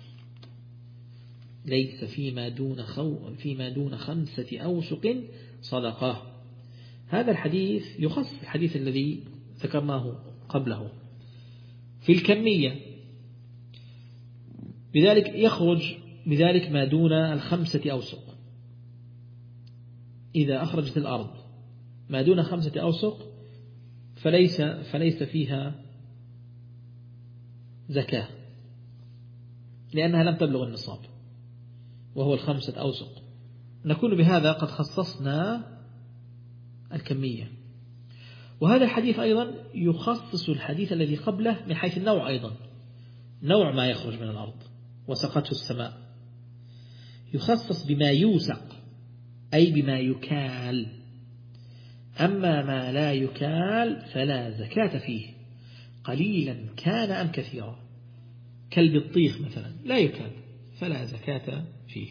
ليس فيما دون, خو فيما دون خمسة أوسق صدقة. هذا الحديث يخص الحديث الذي ذكرناه قبله في الكمية، بذلك يخرج بذلك ما دون الخمسة أوسق. إذا أخرجت الأرض ما دون خمسة أوسق فليس, فليس فيها زكاة، لأنها لم تبلغ النصاب وهو الخمسة أوسق. نكون بهذا قد خصصنا الكمية. وهذا الحديث أيضا يخصص الحديث الذي قبله من حيث النوع أيضا، نوع ما يخرج من الأرض وسقته السماء يخصص بما يوسق أي بما يكال، أما ما لا يكال فلا زكاة فيه قليلا كان أم كثيرا، كالبطيخ مثلا لا يكال فلا زكاة فيه.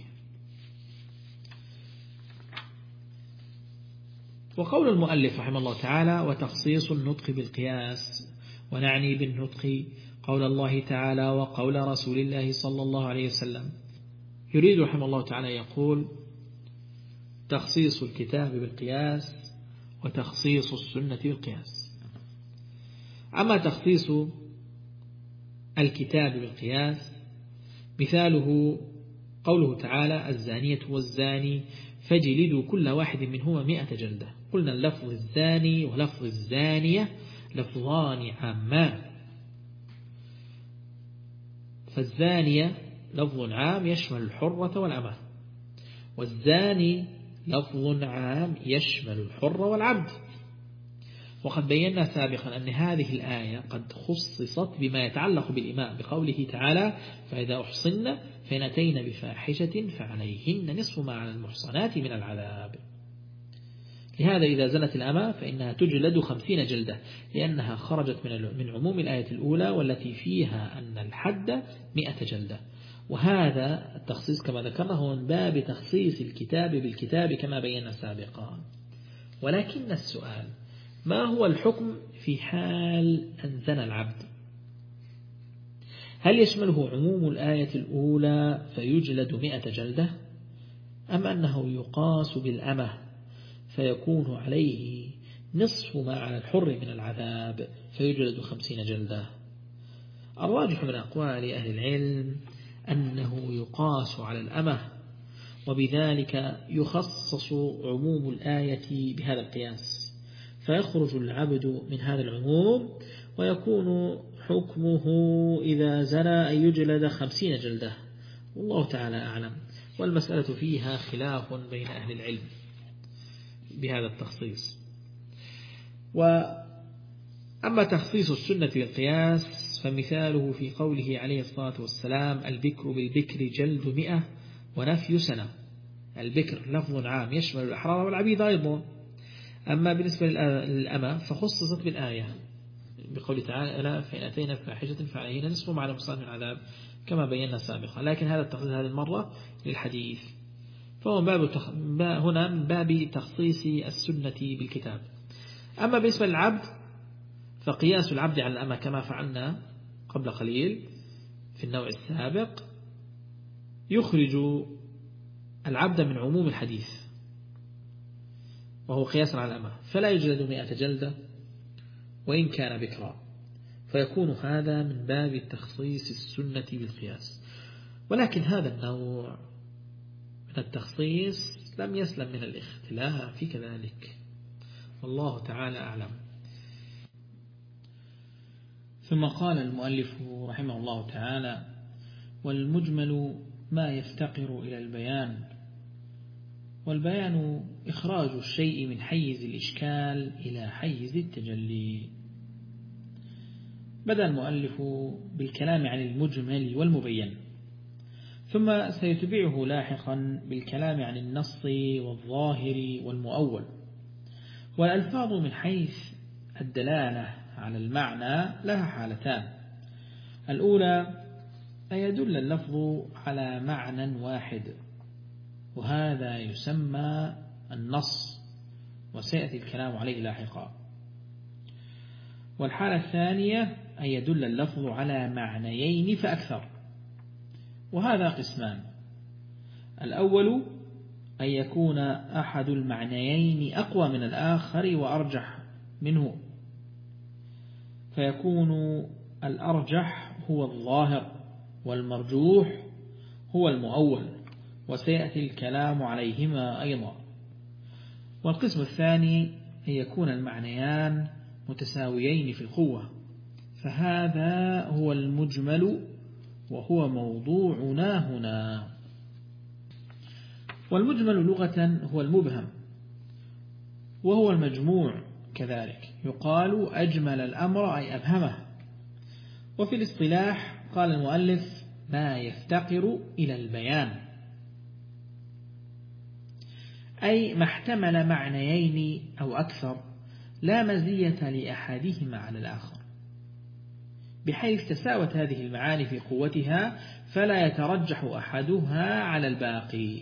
وقول المؤلف رحمه الله تعالى وتخصيص النطق بالقياس، ونعني بالنطق قول الله تعالى وقول رسول الله صلى الله عليه وسلم. يريد رحمه الله تعالى يقول تخصيص الكتاب بالقياس وتخصيص السنة بالقياس. أما تخصيص الكتاب بالقياس مثاله قوله تعالى الزانية والزاني فجلدوا كل واحد منهما مئة جلدة. قلنا اللفظ الزاني ولفظ الزانية لفظان عامان، فالزانية لفظ عام يشمل الحرة والأمة، والزاني لفظ عام يشمل الحر والعبد. وقد بينا سابقا أن هذه الآية قد خصصت بما يتعلق بالإماء بقوله تعالى فإذا أحصن فإن أتين بفاحشة فعليهن نصف ما على المحصنات من العذاب. لهذا إذا زنت الأمة فإنها تجلد خمسين جلدة، لأنها خرجت من عموم الآية الأولى والتي فيها أن الحد مئة جلدة. وهذا التخصيص كما ذكرنا هو من باب تخصيص الكتاب بالكتاب كما بينا سابقا. ولكن السؤال ما هو الحكم في حال أن زنى العبد؟ هل يشمله عموم الآية الأولى فيجلد مئة جلدة، أم أنه يقاس بالأمة فيكون عليه نصف ما على الحر من العذاب فيجلد خمسين جلدة؟ الراجح من أقوال أهل العلم أنه يقاس على الأمة، وبذلك يخصص عموم الآية بهذا القياس، فيخرج العبد من هذا العموم ويكون حكمه إذا زنى أن يجلد خمسين جلدة، والله تعالى أعلم. والمسألة فيها خلاف بين أهل العلم بهذا التخصيص. وأما تخصيص السنة بالقياس فمثاله في قوله عليه الصلاة والسلام البكر بالبكر جلد مئة ونفي سنة. البكر لفظ عام يشمل الأحرار والعبيد أيضا. أما بالنسبة للأمة فخصصت بالآية بقول تعالى فإن أتينا بفاحشة فعليهن نصف ما على المحصنات من العذاب كما بينا سابقا. لكن هذا التخصيص هذه المرة للحديث، فهو باب تخ... هنا من باب تخصيص السنة بالكتاب. أما بالنسبة للعبد فقياس العبد على الأمة كما فعلنا قبل قليل في النوع السابق يخرج العبد من عموم الحديث وهو قياس على الأمة، فلا يجلد مئة جلدة وإن كان بكرا، فيكون هذا من باب تخصيص السنة بالقياس. ولكن هذا النوع من التخصيص لم يسلم من الاختلاف كذلك، والله تعالى أعلم. ثم قال المؤلف رحمه الله تعالى: والمجمل ما يفتقر إلى البيان، والبيان إخراج الشيء من حيز الإشكال إلى حيز التجلي. بدأ المؤلف بالكلام عن المجمل والمبين، ثم سيتبعه لاحقا بالكلام عن النص والظاهر والمؤول. والألفاظ من حيث الدلالة على المعنى لها حالتان: الأولى أن يدل اللفظ على معنى واحد، وهذا يسمى النص، وسيأتي الكلام عليه لاحقا. والحالة الثانية أن يدل اللفظ على معنيين فأكثر، وهذا قسمان: الأول أن يكون أحد المعنيين أقوى من الآخر وأرجح منه، فيكون الأرجح هو الظاهر والمرجوح هو المؤول، وسيأتي الكلام عليهما أيضا. والقسم الثاني أن يكون المعنيان متساويين في القوة، فهذا هو المجمل وهو موضوعنا هنا. والمجمل لغة هو المبهم، وهو المجموع كذلك، يقال أجمل الأمر أي أبهمه. وفي الاصطلاح قال المؤلف: ما يفتقر إلى البيان، أي ما احتمل معنيين أو أكثر لا مزية لأحدهما على الآخر، بحيث تساوت هذه المعاني في قوتها فلا يترجح أحدها على الباقي،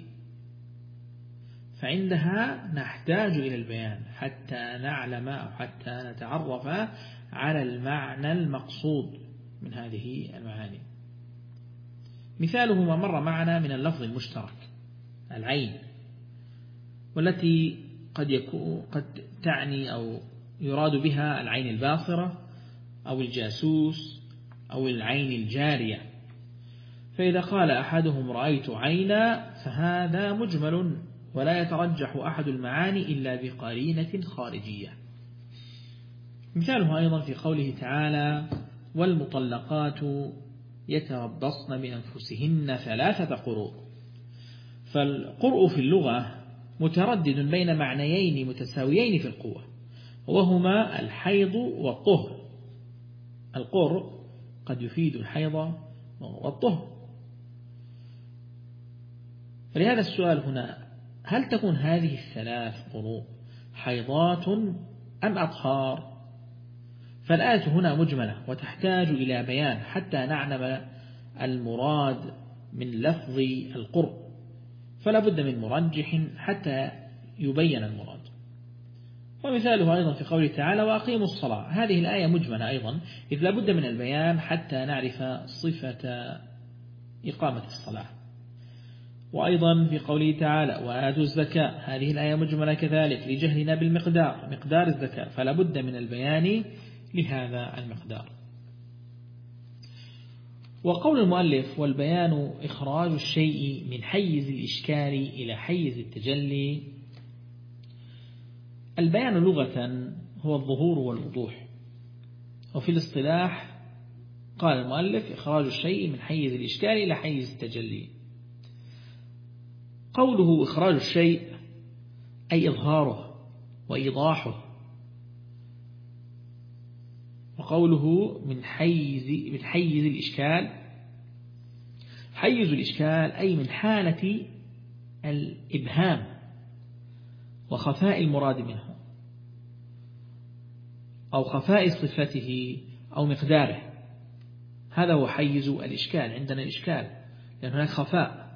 فعندها نحتاج إلى البيان حتى نعلم أو حتى نتعرف على المعنى المقصود من هذه المعاني. مثاله ما مر معنا من اللفظ المشترك العين، والتي قد يكون قد تعني أو يراد بها العين الباصرة أو الجاسوس أو العين الجارية. فإذا قال أحدهم رأيت عينا فهذا مجمل، ولا يترجح أحد المعاني إلا بقرينة خارجية. مثاله أيضا في قوله تعالى: والمطلقات يتربصن بأنفسهن ثلاثة قروء. فالقرء في اللغة متردد بين معنيين متساويين في القوة، وهما الحيض والطهر. القرء قد يفيد الحيض والطهر. فلهذا السؤال هنا: هل تكون هذه الثلاث قروء حيضات أم أطهار؟ فالآية هنا مجملة وتحتاج إلى بيان حتى نعلم المراد من لفظ القرء، فلا بد من مرجح حتى يبين المراد. ومثاله أيضا في قوله تعالى: وأقيموا الصلاة. هذه الآية مجملة أيضا، إذ لا بد من البيان حتى نعرف صفة إقامة الصلاة. وأيضا في قوله تعالى: وآتوا الزكاة. هذه الآية مجملة كذلك لجهلنا بالمقدار، مقدار الزكاة، فلا بد من البيان لهذا المقدار. وقول المؤلف: والبيان إخراج الشيء من حيز الإشكال إلى حيز التجلي. البيان لغة هو الظهور والوضوح، وفي الاصطلاح قال المؤلف: إخراج الشيء من حيز الإشكال إلى حيز التجلي. قوله إخراج الشيء أي إظهاره وإيضاحه، وقوله من حيز من حيز الإشكال، حيز الإشكال أي من حالة الإبهام وخفاء المراد منه، أو خفاء صفته أو مقداره. هذا هو حيز الإشكال. عندنا الإشكال لأن هناك خفاء،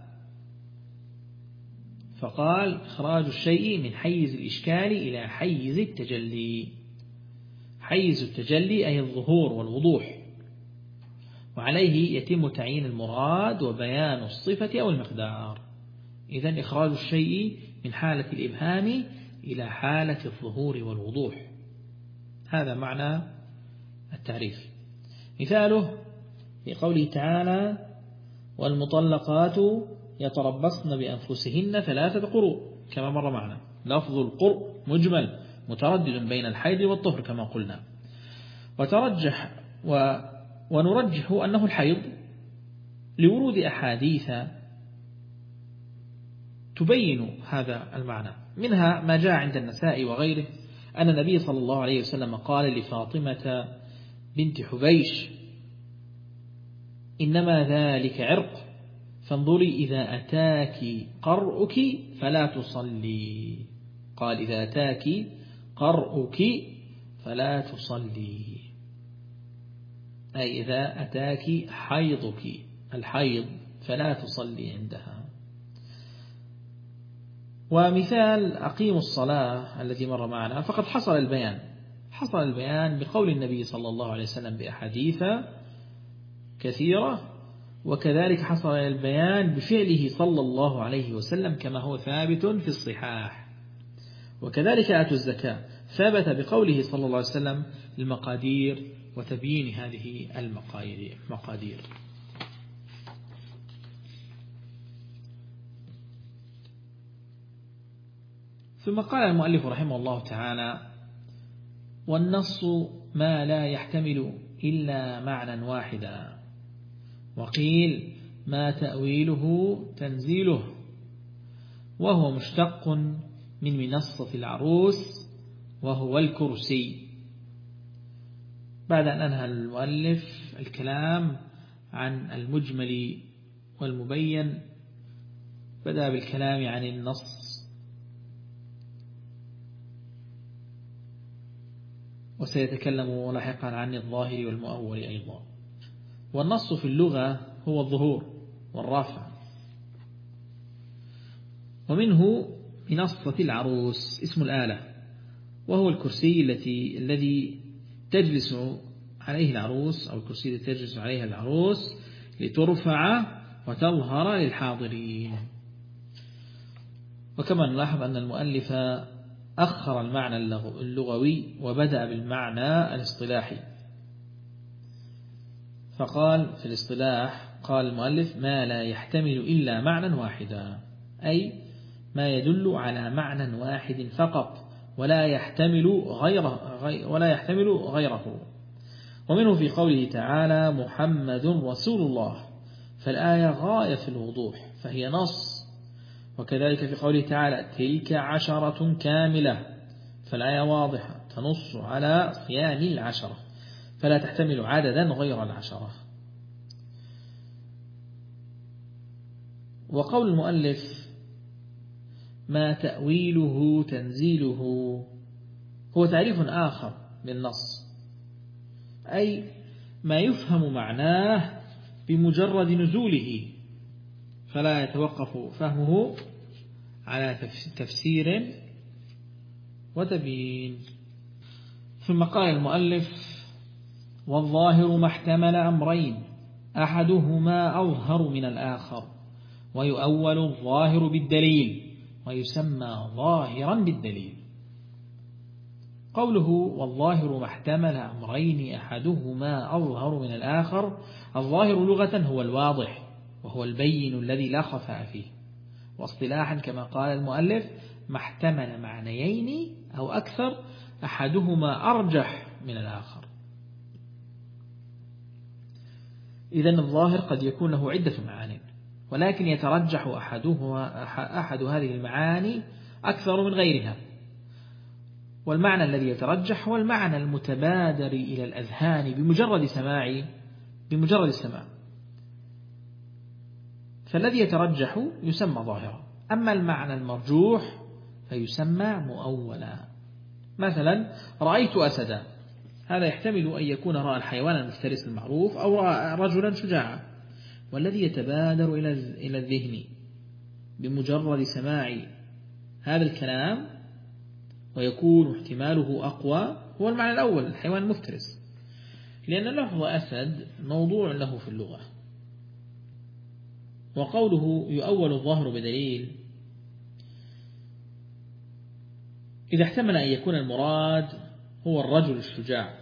فقال: إخراج الشيء من حيز الإشكال إلى حيز التجلي. حيز التجلي أي الظهور والوضوح، وعليه يتم تعيين المراد وبيان الصفة أو المقدار. إذن إخراج الشيء من حالة الإبهام إلى حالة الظهور والوضوح، هذا معنى التعريف. مثاله في قوله تعالى والمطلقات يتربصن بأنفسهن ثلاثة قروء كما مر معنا. لفظ القرء مجمل متردد بين الحيض والطهر كما قلنا، وترجح و ونرجح أنه الحيض لورود أحاديث تبين هذا المعنى. منها ما جاء عند النساء وغيره أن النبي صلى الله عليه وسلم قال لفاطمة بنت حبيش إنما ذلك عرق فانظري إذا أتاك قرؤك فلا تصلي. قال إذا أتاك قرؤك فلا تصلي، أي إذا أتاك حيضك الحيض فلا تصلي عندها. ومثال أقيموا الصلاة الذي مر معنا فقد حصل البيان حصل البيان بقول النبي صلى الله عليه وسلم بأحاديث كثيرة، وكذلك حصل البيان بفعله صلى الله عليه وسلم كما هو ثابت في الصحاح. وكذلك آتوا الزكاة ثبت بقوله صلى الله عليه وسلم المقادير وتبيين هذه المقادير. ثم قال المؤلف رحمه الله تعالى والنص ما لا يحتمل إلا معنى واحدا، وقيل ما تأويله تنزيله، وهو مشتق من منصة العروس وهو الكرسي. بعد أن أنهى المؤلف الكلام عن المجمل والمبين بدأ بالكلام عن النص، وسيتكلم لاحقا عن الظاهر والمؤول أيضا. والنص في اللغة هو الظهور والرافع، ومنه منصة العروس اسم الآلة، وهو الكرسي التي الذي تجلس عليه العروس أو الكرسي الذي تجلس عليها العروس لترفع وتظهر للحاضرين. وكما نلاحظ أن المؤلف أخر المعنى اللغوي وبدأ بالمعنى الاصطلاحي، فقال في الاصطلاح قال المؤلف ما لا يحتمل إلا معنى واحدا، أي ما يدل على معنى واحد فقط ولا يحتمل غيره ولا يحتمل غيره. ومنه في قوله تعالى محمد رسول الله، فالآية غاية في الوضوح فهي نص. وكذلك في قوله تعالى تلك عشرة كاملة، فالآية واضحة تنص على صيام العشرة فلا تحتمل عددا غير العشرة. وقول المؤلف ما تأويله تنزيله هو تعريف آخر بالنص، أي ما يفهم معناه بمجرد نزوله فلا يتوقف فهمه على تفسير وتبيين. ثم قال المؤلف والظاهر ما احتمل أمرين أحدهما أظهر من الآخر، ويؤول الظاهر بالدليل ويسمى ظاهرا بالدليل. قوله والظاهر ما احتمل أمرين أحدهما أظهر من الآخر، الظاهر لغة هو الواضح وهو البين الذي لا خفاء فيه، واصطلاحا كما قال المؤلف ما احتمل معنيين أو أكثر أحدهما أرجح من الآخر. إذن الظاهر قد يكون له عدة معاني، ولكن يترجح أحدهما أحد هذه المعاني أكثر من غيرها، والمعنى الذي يترجح هو المعنى المتبادر إلى الأذهان بمجرد سماع بمجرد السماع، فالذي يترجح يسمى ظاهرا، أما المعنى المرجوح فيسمى مؤولا. مثلا رأيت أسدا، هذا يحتمل أن يكون رأى الحيوان المفترس المعروف أو رأى رجلا شجاعا، والذي يتبادر إلى الذهن بمجرد سماع هذا الكلام ويكون احتماله أقوى هو المعنى الأول الحيوان المفترس، لأن لفظ أسد موضوع له في اللغة. وقوله يؤول الظاهر بدليل إذا احتمل أن يكون المراد هو الرجل الشجاع،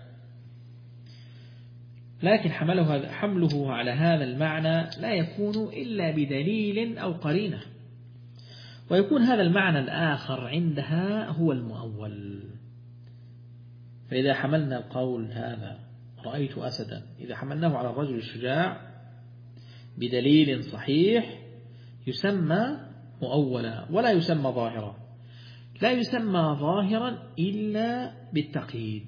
لكن حمله هذا حمله على هذا المعنى لا يكون إلا بدليل أو قرينة، ويكون هذا المعنى الآخر عندها هو المؤول. فإذا حملنا القول هذا رأيت أسدا، إذا حملناه على الرجل الشجاع بدليل صحيح يسمى مؤولا ولا يسمى ظاهرا، لا يسمى ظاهرا إلا بالتقييد،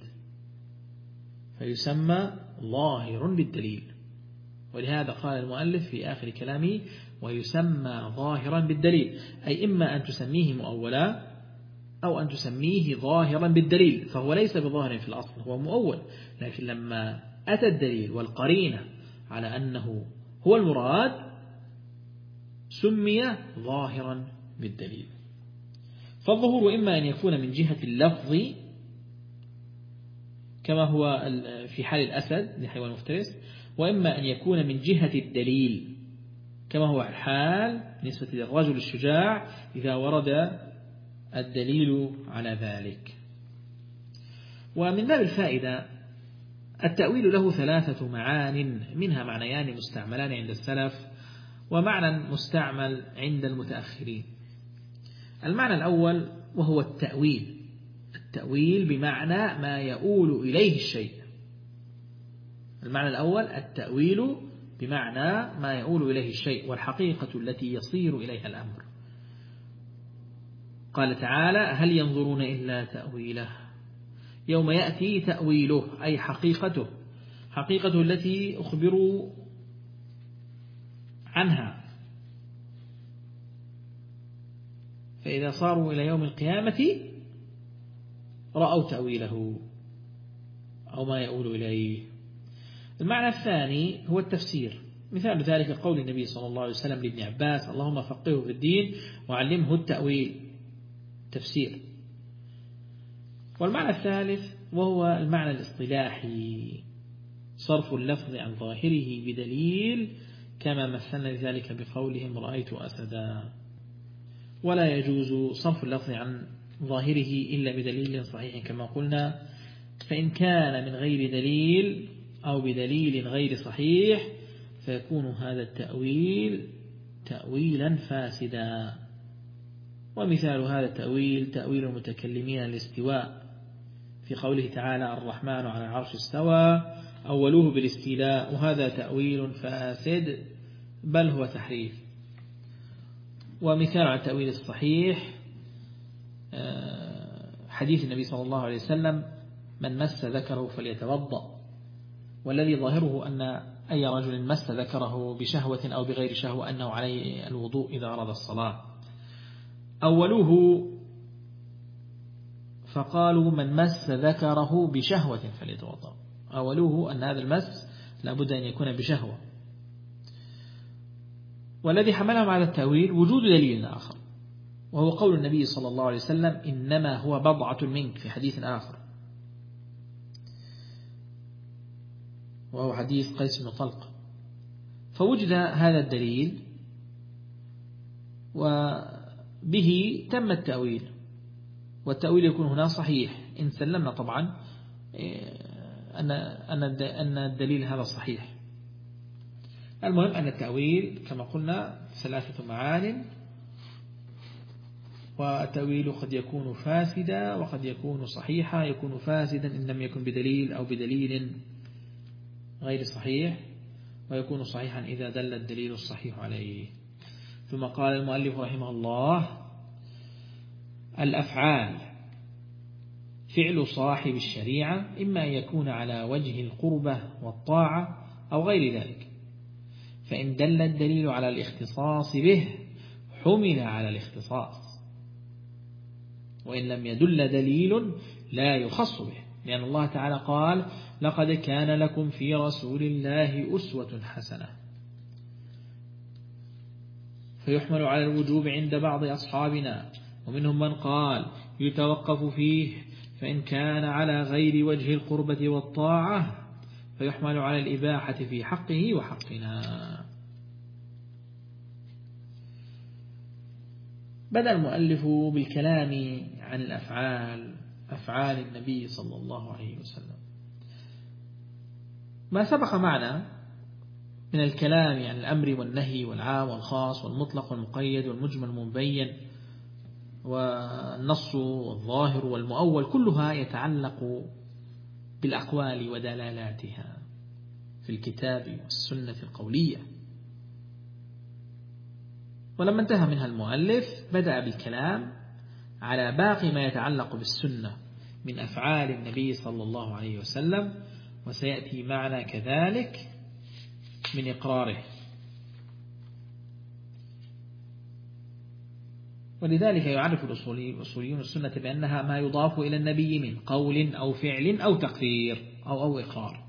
فيسمى ظاهر بالدليل. ولهذا قال المؤلف في آخر كلامه ويسمى ظاهرا بالدليل، أي إما أن تسميه مؤولا أو أن تسميه ظاهرا بالدليل، فهو ليس بظاهر في الأصل، هو مؤول، لكن لما أتى الدليل والقرينة على أنه هو المراد سمي ظاهرا بالدليل. فالظهور إما أن يكون من جهة اللفظ كما هو في حال الأسد لحيوان مفترس، وإما أن يكون من جهة الدليل كما هو الحال بالنسبة للرجل الشجاع إذا ورد الدليل على ذلك. ومن باب الفائدة التأويل له ثلاثة معان، منها معنيان مستعملان عند السلف ومعنى مستعمل عند المتأخرين. المعنى الأول وهو التأويل، التأويل بمعنى ما يؤول إليه الشيء. المعنى الأول التأويل بمعنى ما يؤول إليه الشيء والحقيقة التي يصير إليها الأمر. قال تعالى هل ينظرون إلا تأويله، يوم يأتي تأويله أي حقيقته، حقيقته التي أخبروا عنها، فإذا صاروا إلى يوم القيامة رأوا تأويله أو ما يؤول إليه. المعنى الثاني هو التفسير، مثال ذلك قول النبي صلى الله عليه وسلم لابن عباس اللهم فقهه في الدين وعلمه التأويل، تفسير. والمعنى الثالث وهو المعنى الاصطلاحي، صرف اللفظ عن ظاهره بدليل كما مثلنا ذلك بقولهم رأيت أسدا. ولا يجوز صرف اللفظ عن ظاهره إلا بدليل صحيح كما قلنا، فإن كان من غير دليل أو بدليل غير صحيح فيكون هذا التأويل تأويلا فاسدا. ومثال هذا التأويل تأويل المتكلمين الاستواء في قوله تعالى الرحمن على العرش استوى، أولوه بالاستيلاء، وهذا تأويل فاسد بل هو تحريف. ومثال على التأويل الصحيح حديث النبي صلى الله عليه وسلم من مس ذكره فليتوضأ، والذي ظاهره أن أي رجل مس ذكره بشهوة أو بغير شهوة أنه عليه الوضوء إذا أراد الصلاة. أولوه فقالوا من مس ذكره بشهوة فليتوضأ، أولوه أن هذا المس لابد أن يكون بشهوة. والذي حملهم على التأويل وجود دليل آخر، وهو قول النبي صلى الله عليه وسلم إنما هو بضعة منك في حديث آخر، وهو حديث قيس بن طلق. فوجد هذا الدليل وبه تم التأويل، والتأويل يكون هنا صحيح إن سلمنا طبعا أن أن الدليل هذا صحيح. المهم أن التأويل كما قلنا ثلاثة معان، والتأويل قد يكون فاسدا وقد يكون صحيحا. يكون فاسدا إن لم يكن بدليل أو بدليل غير صحيح، ويكون صحيحا إذا دل الدليل الصحيح عليه. ثم قال المؤلف رحمه الله الأفعال فعل صاحب الشريعة إما أن يكون على وجه القربة والطاعة أو غير ذلك، فإن دل الدليل على الاختصاص به حمل على الاختصاص، وإن لم يدل دليل لا يخص به، لأن الله تعالى قال لقد كان لكم في رسول الله أسوة حسنة، فيحمل على الوجوب عند بعض أصحابنا، ومنهم من قال يتوقف فيه، فإن كان على غير وجه القربة والطاعة فيحمل على الإباحة في حقه وحقنا. بدأ المؤلف بالكلام عن الأفعال أفعال النبي صلى الله عليه وسلم. ما سبق معنا من الكلام عن الأمر والنهي والعام والخاص والمطلق والمقيد والمجمل والمبين والنص والظاهر والمؤول كلها يتعلق بالأقوال ودلالاتها في الكتاب والسنة القولية. ولما انتهى منها المؤلف بدأ بالكلام على باقي ما يتعلق بالسنة من أفعال النبي صلى الله عليه وسلم، وسيأتي معنا كذلك من إقراره. ولذلك يعرف الأصوليون السنة بأنها ما يضاف إلى النبي من قول أو فعل أو تقرير أو, أو إقرار.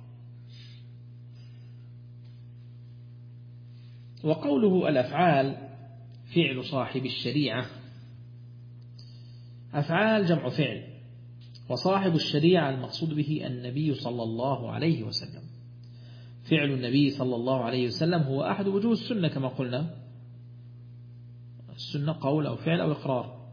وقوله الأفعال فعل صاحب الشريعة، أفعال جمع فعل، وصاحب الشريعة المقصود به النبي صلى الله عليه وسلم. فعل النبي صلى الله عليه وسلم هو أحد وجوه السنة كما قلنا، السنة قول أو فعل أو إقرار.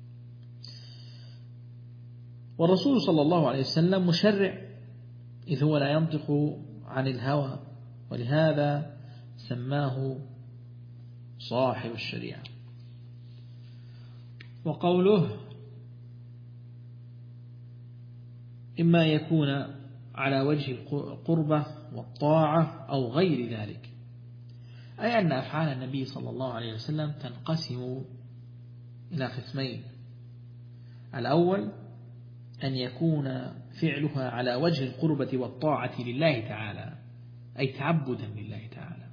والرسول صلى الله عليه وسلم مشرع، إذ هو لا ينطق عن الهوى، ولهذا سماه صاحب الشريعة. وقوله إما يكون على وجه القربة والطاعة أو غير ذلك، أي أن أفعال النبي صلى الله عليه وسلم تنقسم إلى قسمين. الأول أن يكون فعلها على وجه القربة والطاعة لله تعالى، أي تعبدا لله تعالى.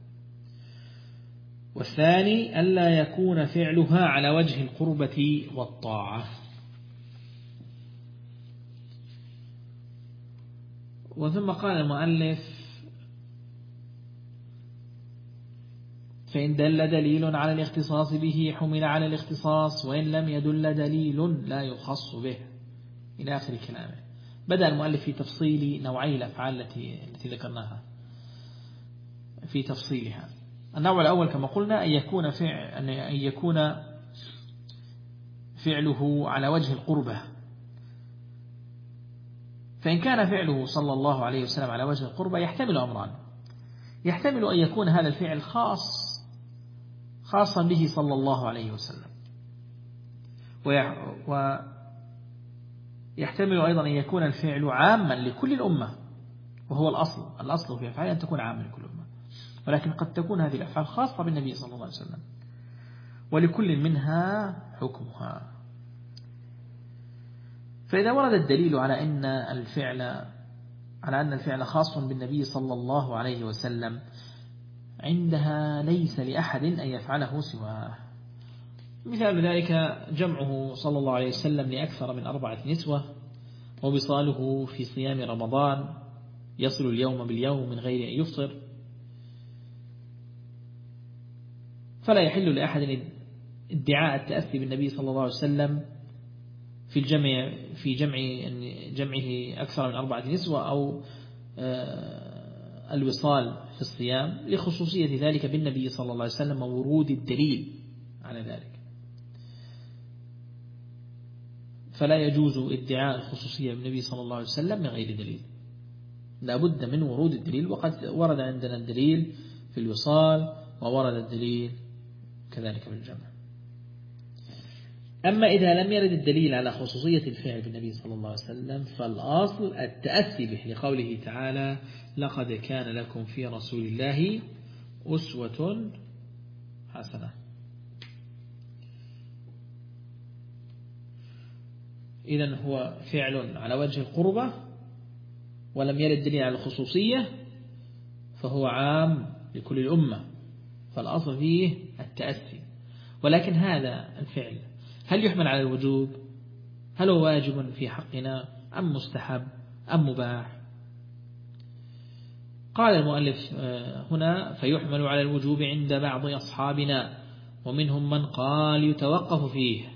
والثاني ألا يكون فعلها على وجه القربة والطاعة. وثم قال المؤلف فإن دل دليل على الاختصاص به حمل على الاختصاص، وإن لم يدل دليل لا يخص به، إلى آخر كلامه. بدأ المؤلف في تفصيل نوعي الأفعال التي التي ذكرناها، في تفصيلها. النوع الأول كما قلنا أن يكون فعل أن يكون فعله على وجه القربة. فإن كان فعله صلى الله عليه وسلم على وجه القربة يحتمل أمران: يحتمل أن يكون هذا الفعل خاص خاصا به صلى الله عليه وسلم، ويحتمل أيضا أن يكون الفعل عاما لكل الأمة، وهو الأصل الأصل في أفعال أن تكون عاما لكل الأمة، ولكن قد تكون هذه الأفعال خاصة بالنبي صلى الله عليه وسلم، ولكل منها حكمها. فإذا ورد الدليل على أن الفعل على أن الفعل خاص بالنبي صلى الله عليه وسلم، عندها ليس لأحد أن يفعله سواه. مثال ذلك جمعه صلى الله عليه وسلم لأكثر من أربعة نسوة، ووصاله في صيام رمضان يصل اليوم باليوم من غير أن يفطر. فلا يحل لأحد ادعاء التأثي بالنبي صلى الله عليه وسلم في الجمع في جمع جمعه أكثر من أربعة نسوة أو الوصال في الصيام، لخصوصية ذلك بالنبي صلى الله عليه وسلم وورود الدليل على ذلك. فلا يجوز ادعاء الخصوصية بالنبي صلى الله عليه وسلم من غير دليل، لا بد من ورود الدليل. وقد ورد عندنا الدليل في الوصال، وورد الدليل كذلك في الجمع. أما إذا لم يرد الدليل على خصوصية الفعل بالنبي صلى الله عليه وسلم، فالأصل التأسي به، لقوله تعالى: لقد كان لكم في رسول الله أسوة حسنة. إذن هو فعل على وجه القربة ولم يرد دليل على الخصوصية، فهو عام لكل الأمة، فالأصل فيه التأسي. ولكن هذا الفعل هل يحمل على الوجوب؟ هل هو واجب في حقنا أم مستحب أم مباح؟ قال المؤلف هنا: فيحمل على الوجوب عند بعض أصحابنا، ومنهم من قال يتوقف فيه.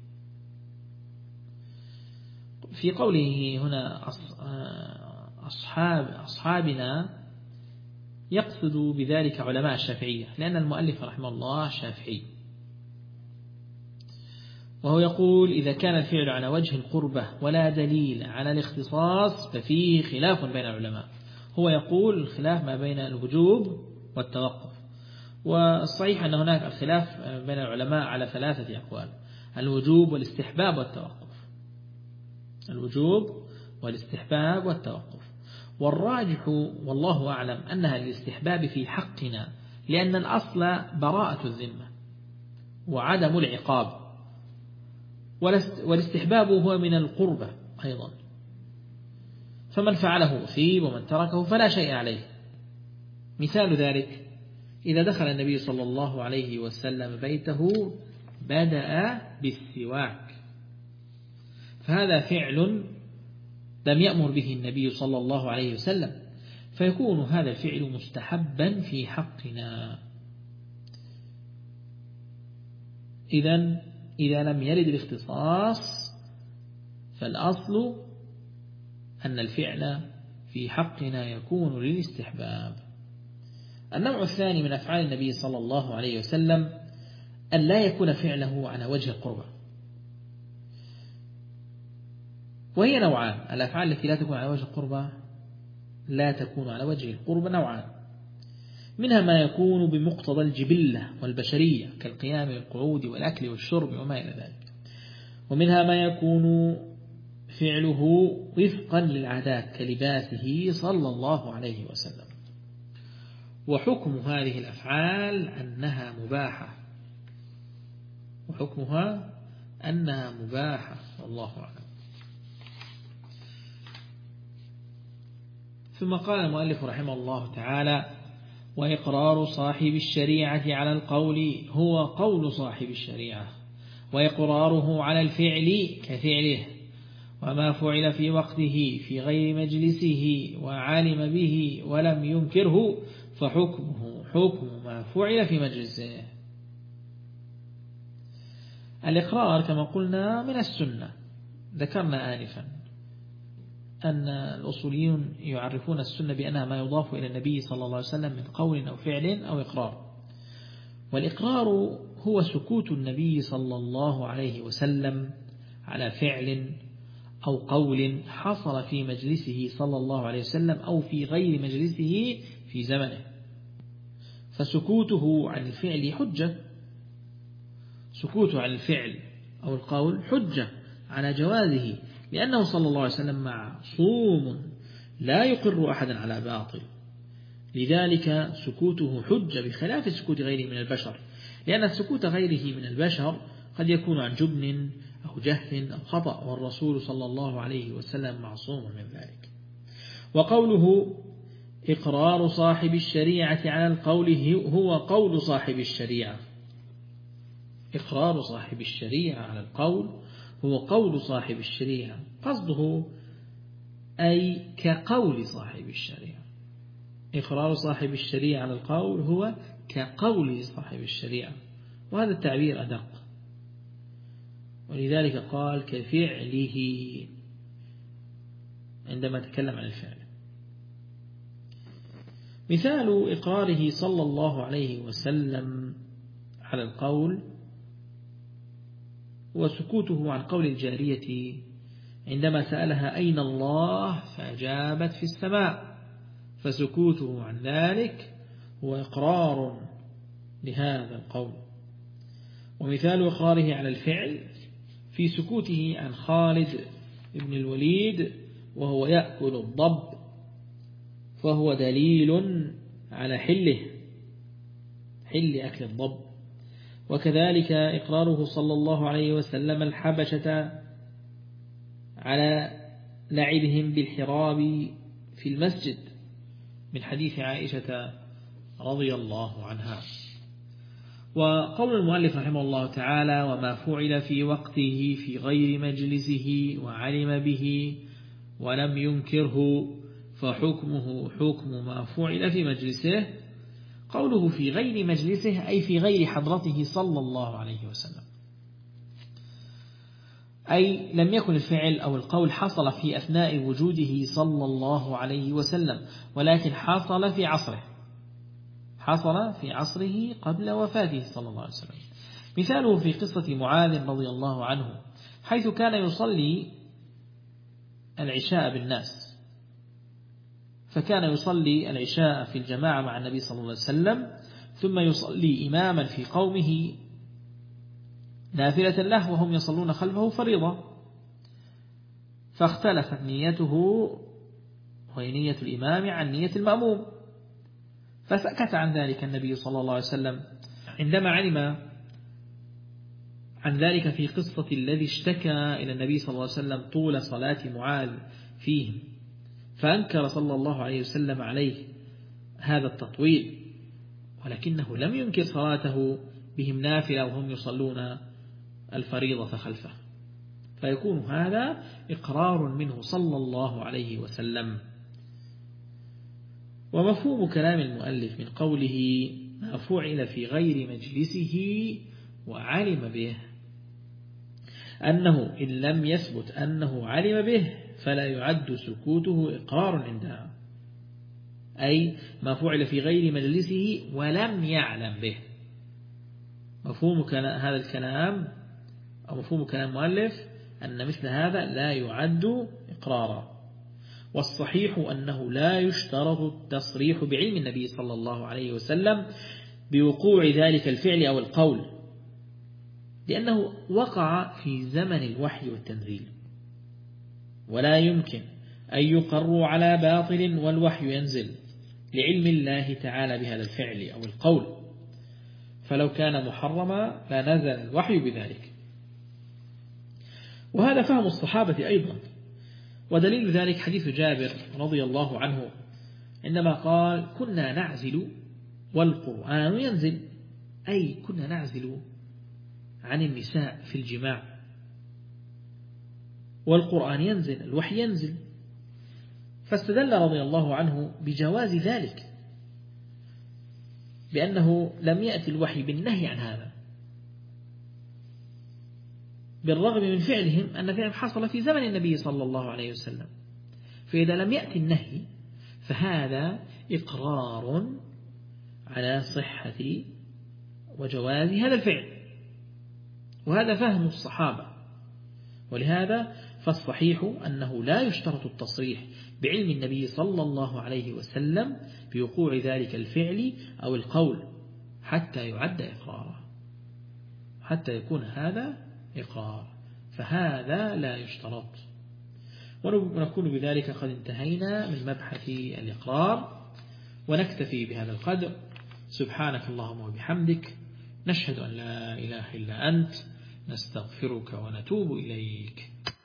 في قوله هنا أصحاب أصحابنا يقصد بذلك علماء الشافعية، لأن المؤلف رحمه الله شافعي، وهو يقول إذا كان الفعل على وجه القربة ولا دليل على الاختصاص ففيه خلاف بين العلماء. هو يقول الخلاف ما بين الوجوب والتوقف، والصحيح أن هناك الخلاف بين العلماء على ثلاثة أقوال: الوجوب والاستحباب والتوقف، الوجوب والاستحباب والتوقف. والراجح والله أعلم أنها الاستحباب في حقنا، لأن الأصل براءة الذمة وعدم العقاب، والاستحباب هو من القربة أيضا، فمن فعله أثيب ومن تركه فلا شيء عليه. مثال ذلك إذا دخل النبي صلى الله عليه وسلم بيته بدأ بالسواك، فهذا فعل لم يأمر به النبي صلى الله عليه وسلم، فيكون هذا الفعل مستحبا في حقنا. إذن إذا لم يرد الاختصاص فالأصل أن الفعل في حقنا يكون للاستحباب. النوع الثاني من أفعال النبي صلى الله عليه وسلم أن لا يكون فعله على وجه القربة، وهي نوعان: الأفعال التي لا تكون على وجه القربة لا تكون على وجه القربة نوعان، منها ما يكون بمقتضى الجبلة والبشرية كالقيام والقعود والأكل والشرب وما إلى ذلك، ومنها ما يكون فعله وفقا للعادات كلباسه صلى الله عليه وسلم. وحكم هذه الأفعال أنها مباحة، وحكمها أنها مباحة والله أعلم. ثم قال المؤلف رحمه الله تعالى: وإقرار صاحب الشريعة على القول هو قول صاحب الشريعة، وإقراره على الفعل كفعله، وما فعل في وقته في غير مجلسه وعالم به ولم ينكره فحكمه حكم ما فعل في مجلسه. الإقرار كما قلنا من السنة، ذكرنا آنفا أن الأصوليون يعرفون السنة بأنها ما يضاف إلى النبي صلى الله عليه وسلم من قول أو فعل أو إقرار. والإقرار هو سكوت النبي صلى الله عليه وسلم على فعل أو قول حصل في مجلسه صلى الله عليه وسلم أو في غير مجلسه في زمنه، فسكوته عن الفعل حجة، سكوته عن الفعل أو القول حجة على جوازه، لأنه صلى الله عليه وسلم معصوم لا يقر أحدا على باطل، لذلك سكوته حجة بخلاف سكوت غيره من البشر، لأن سكوت غيره من البشر قد يكون عن جبن أو جهل أو خطأ، والرسول صلى الله عليه وسلم معصوم من ذلك. وقوله إقرار صاحب الشريعة على القول هو قول صاحب الشريعة، إقرار صاحب الشريعة على القول هو قول صاحب الشريعة، قصده أي كقول صاحب الشريعة. إقرار صاحب الشريعة على القول هو كقول صاحب الشريعة، وهذا التعبير أدق، ولذلك قال كفعله عندما تكلم عن الفعل. مثال إقراره صلى الله عليه وسلم على القول وسكوته عن قول الجارية عندما سألها أين الله فأجابت في السماء، فسكوته عن ذلك هو إقرار لهذا القول. ومثال إقراره على الفعل في سكوته عن خالد بن الوليد وهو يأكل الضب، فهو دليل على حله حل أكل الضب. وكذلك إقراره صلى الله عليه وسلم الحبشة على لعبهم بالحراب في المسجد من حديث عائشة رضي الله عنها. وقول المؤلف رحمه الله تعالى وما فعل في وقته في غير مجلسه وعلم به ولم ينكره فحكمه حكم ما فعل في مجلسه. قوله في غير مجلسه أي في غير حضرته صلى الله عليه وسلم، أي لم يكن الفعل أو القول حصل في أثناء وجوده صلى الله عليه وسلم، ولكن حصل في عصره حصل في عصره قبل وفاته صلى الله عليه وسلم، مثاله في قصة معاذ رضي الله عنه، حيث كان يصلي العشاء بالناس، فكان يصلي العشاء في الجماعة مع النبي صلى الله عليه وسلم، ثم يصلي إماما في قومه نافلة له وهم يصلون خلفه فريضة، فاختلفت نيته وهي نية الإمام عن نية المأموم، فسكت عن ذلك النبي صلى الله عليه وسلم عندما علم عن ذلك في قصة الذي اشتكى إلى النبي صلى الله عليه وسلم طول صلاة معاذ فيهم، فأنكر صلى الله عليه وسلم عليه هذا التطويل، ولكنه لم ينكر صلاته بهم نافلة وهم يصلون الفريضة خلفه، فيكون هذا إقرار منه صلى الله عليه وسلم. ومفهوم كلام المؤلف من قوله ما فعل في غير مجلسه وعلم به أنه إن لم يثبت أنه علم به فلا يعد سكوته إقرار عندها، أي ما فعل في غير مجلسه ولم يعلم به. مفهوم هذا الكلام أو مفهوم كلام المؤلف أن مثل هذا لا يعد إقرارا، والصحيح أنه لا يشترط التصريح بعلم النبي صلى الله عليه وسلم بوقوع ذلك الفعل أو القول، لأنه وقع في زمن الوحي والتنزيل، ولا يمكن أن يقروا على باطل والوحي ينزل لعلم الله تعالى بهذا الفعل أو القول، فلو كان محرما لنزل الوحي بذلك. وهذا فهم الصحابة أيضا، ودليل ذلك حديث جابر رضي الله عنه عندما قال كنا نعزل والقرآن ينزل، أي كنا نعزل عن النساء في الجماع والقرآن ينزل، الوحي ينزل، فاستدل رضي الله عنه بجواز ذلك بأنه لم يأتي الوحي بالنهي عن هذا، بالرغم من فعلهم أن فعلهم حصل في زمن النبي صلى الله عليه وسلم، فإذا لم يأتي النهي فهذا إقرار على صحة وجواز هذا الفعل، وهذا فهم الصحابة. ولهذا فالصحيح أنه لا يشترط التصريح بعلم النبي صلى الله عليه وسلم بوقوع ذلك الفعل أو القول حتى يعد إقرارا، حتى يكون هذا إقرار، فهذا لا يشترط. ونكون بذلك قد انتهينا من مبحث الإقرار، ونكتفي بهذا القدر. سبحانك اللهم وبحمدك، نشهد أن لا إله إلا أنت، نستغفرك ونتوب إليك.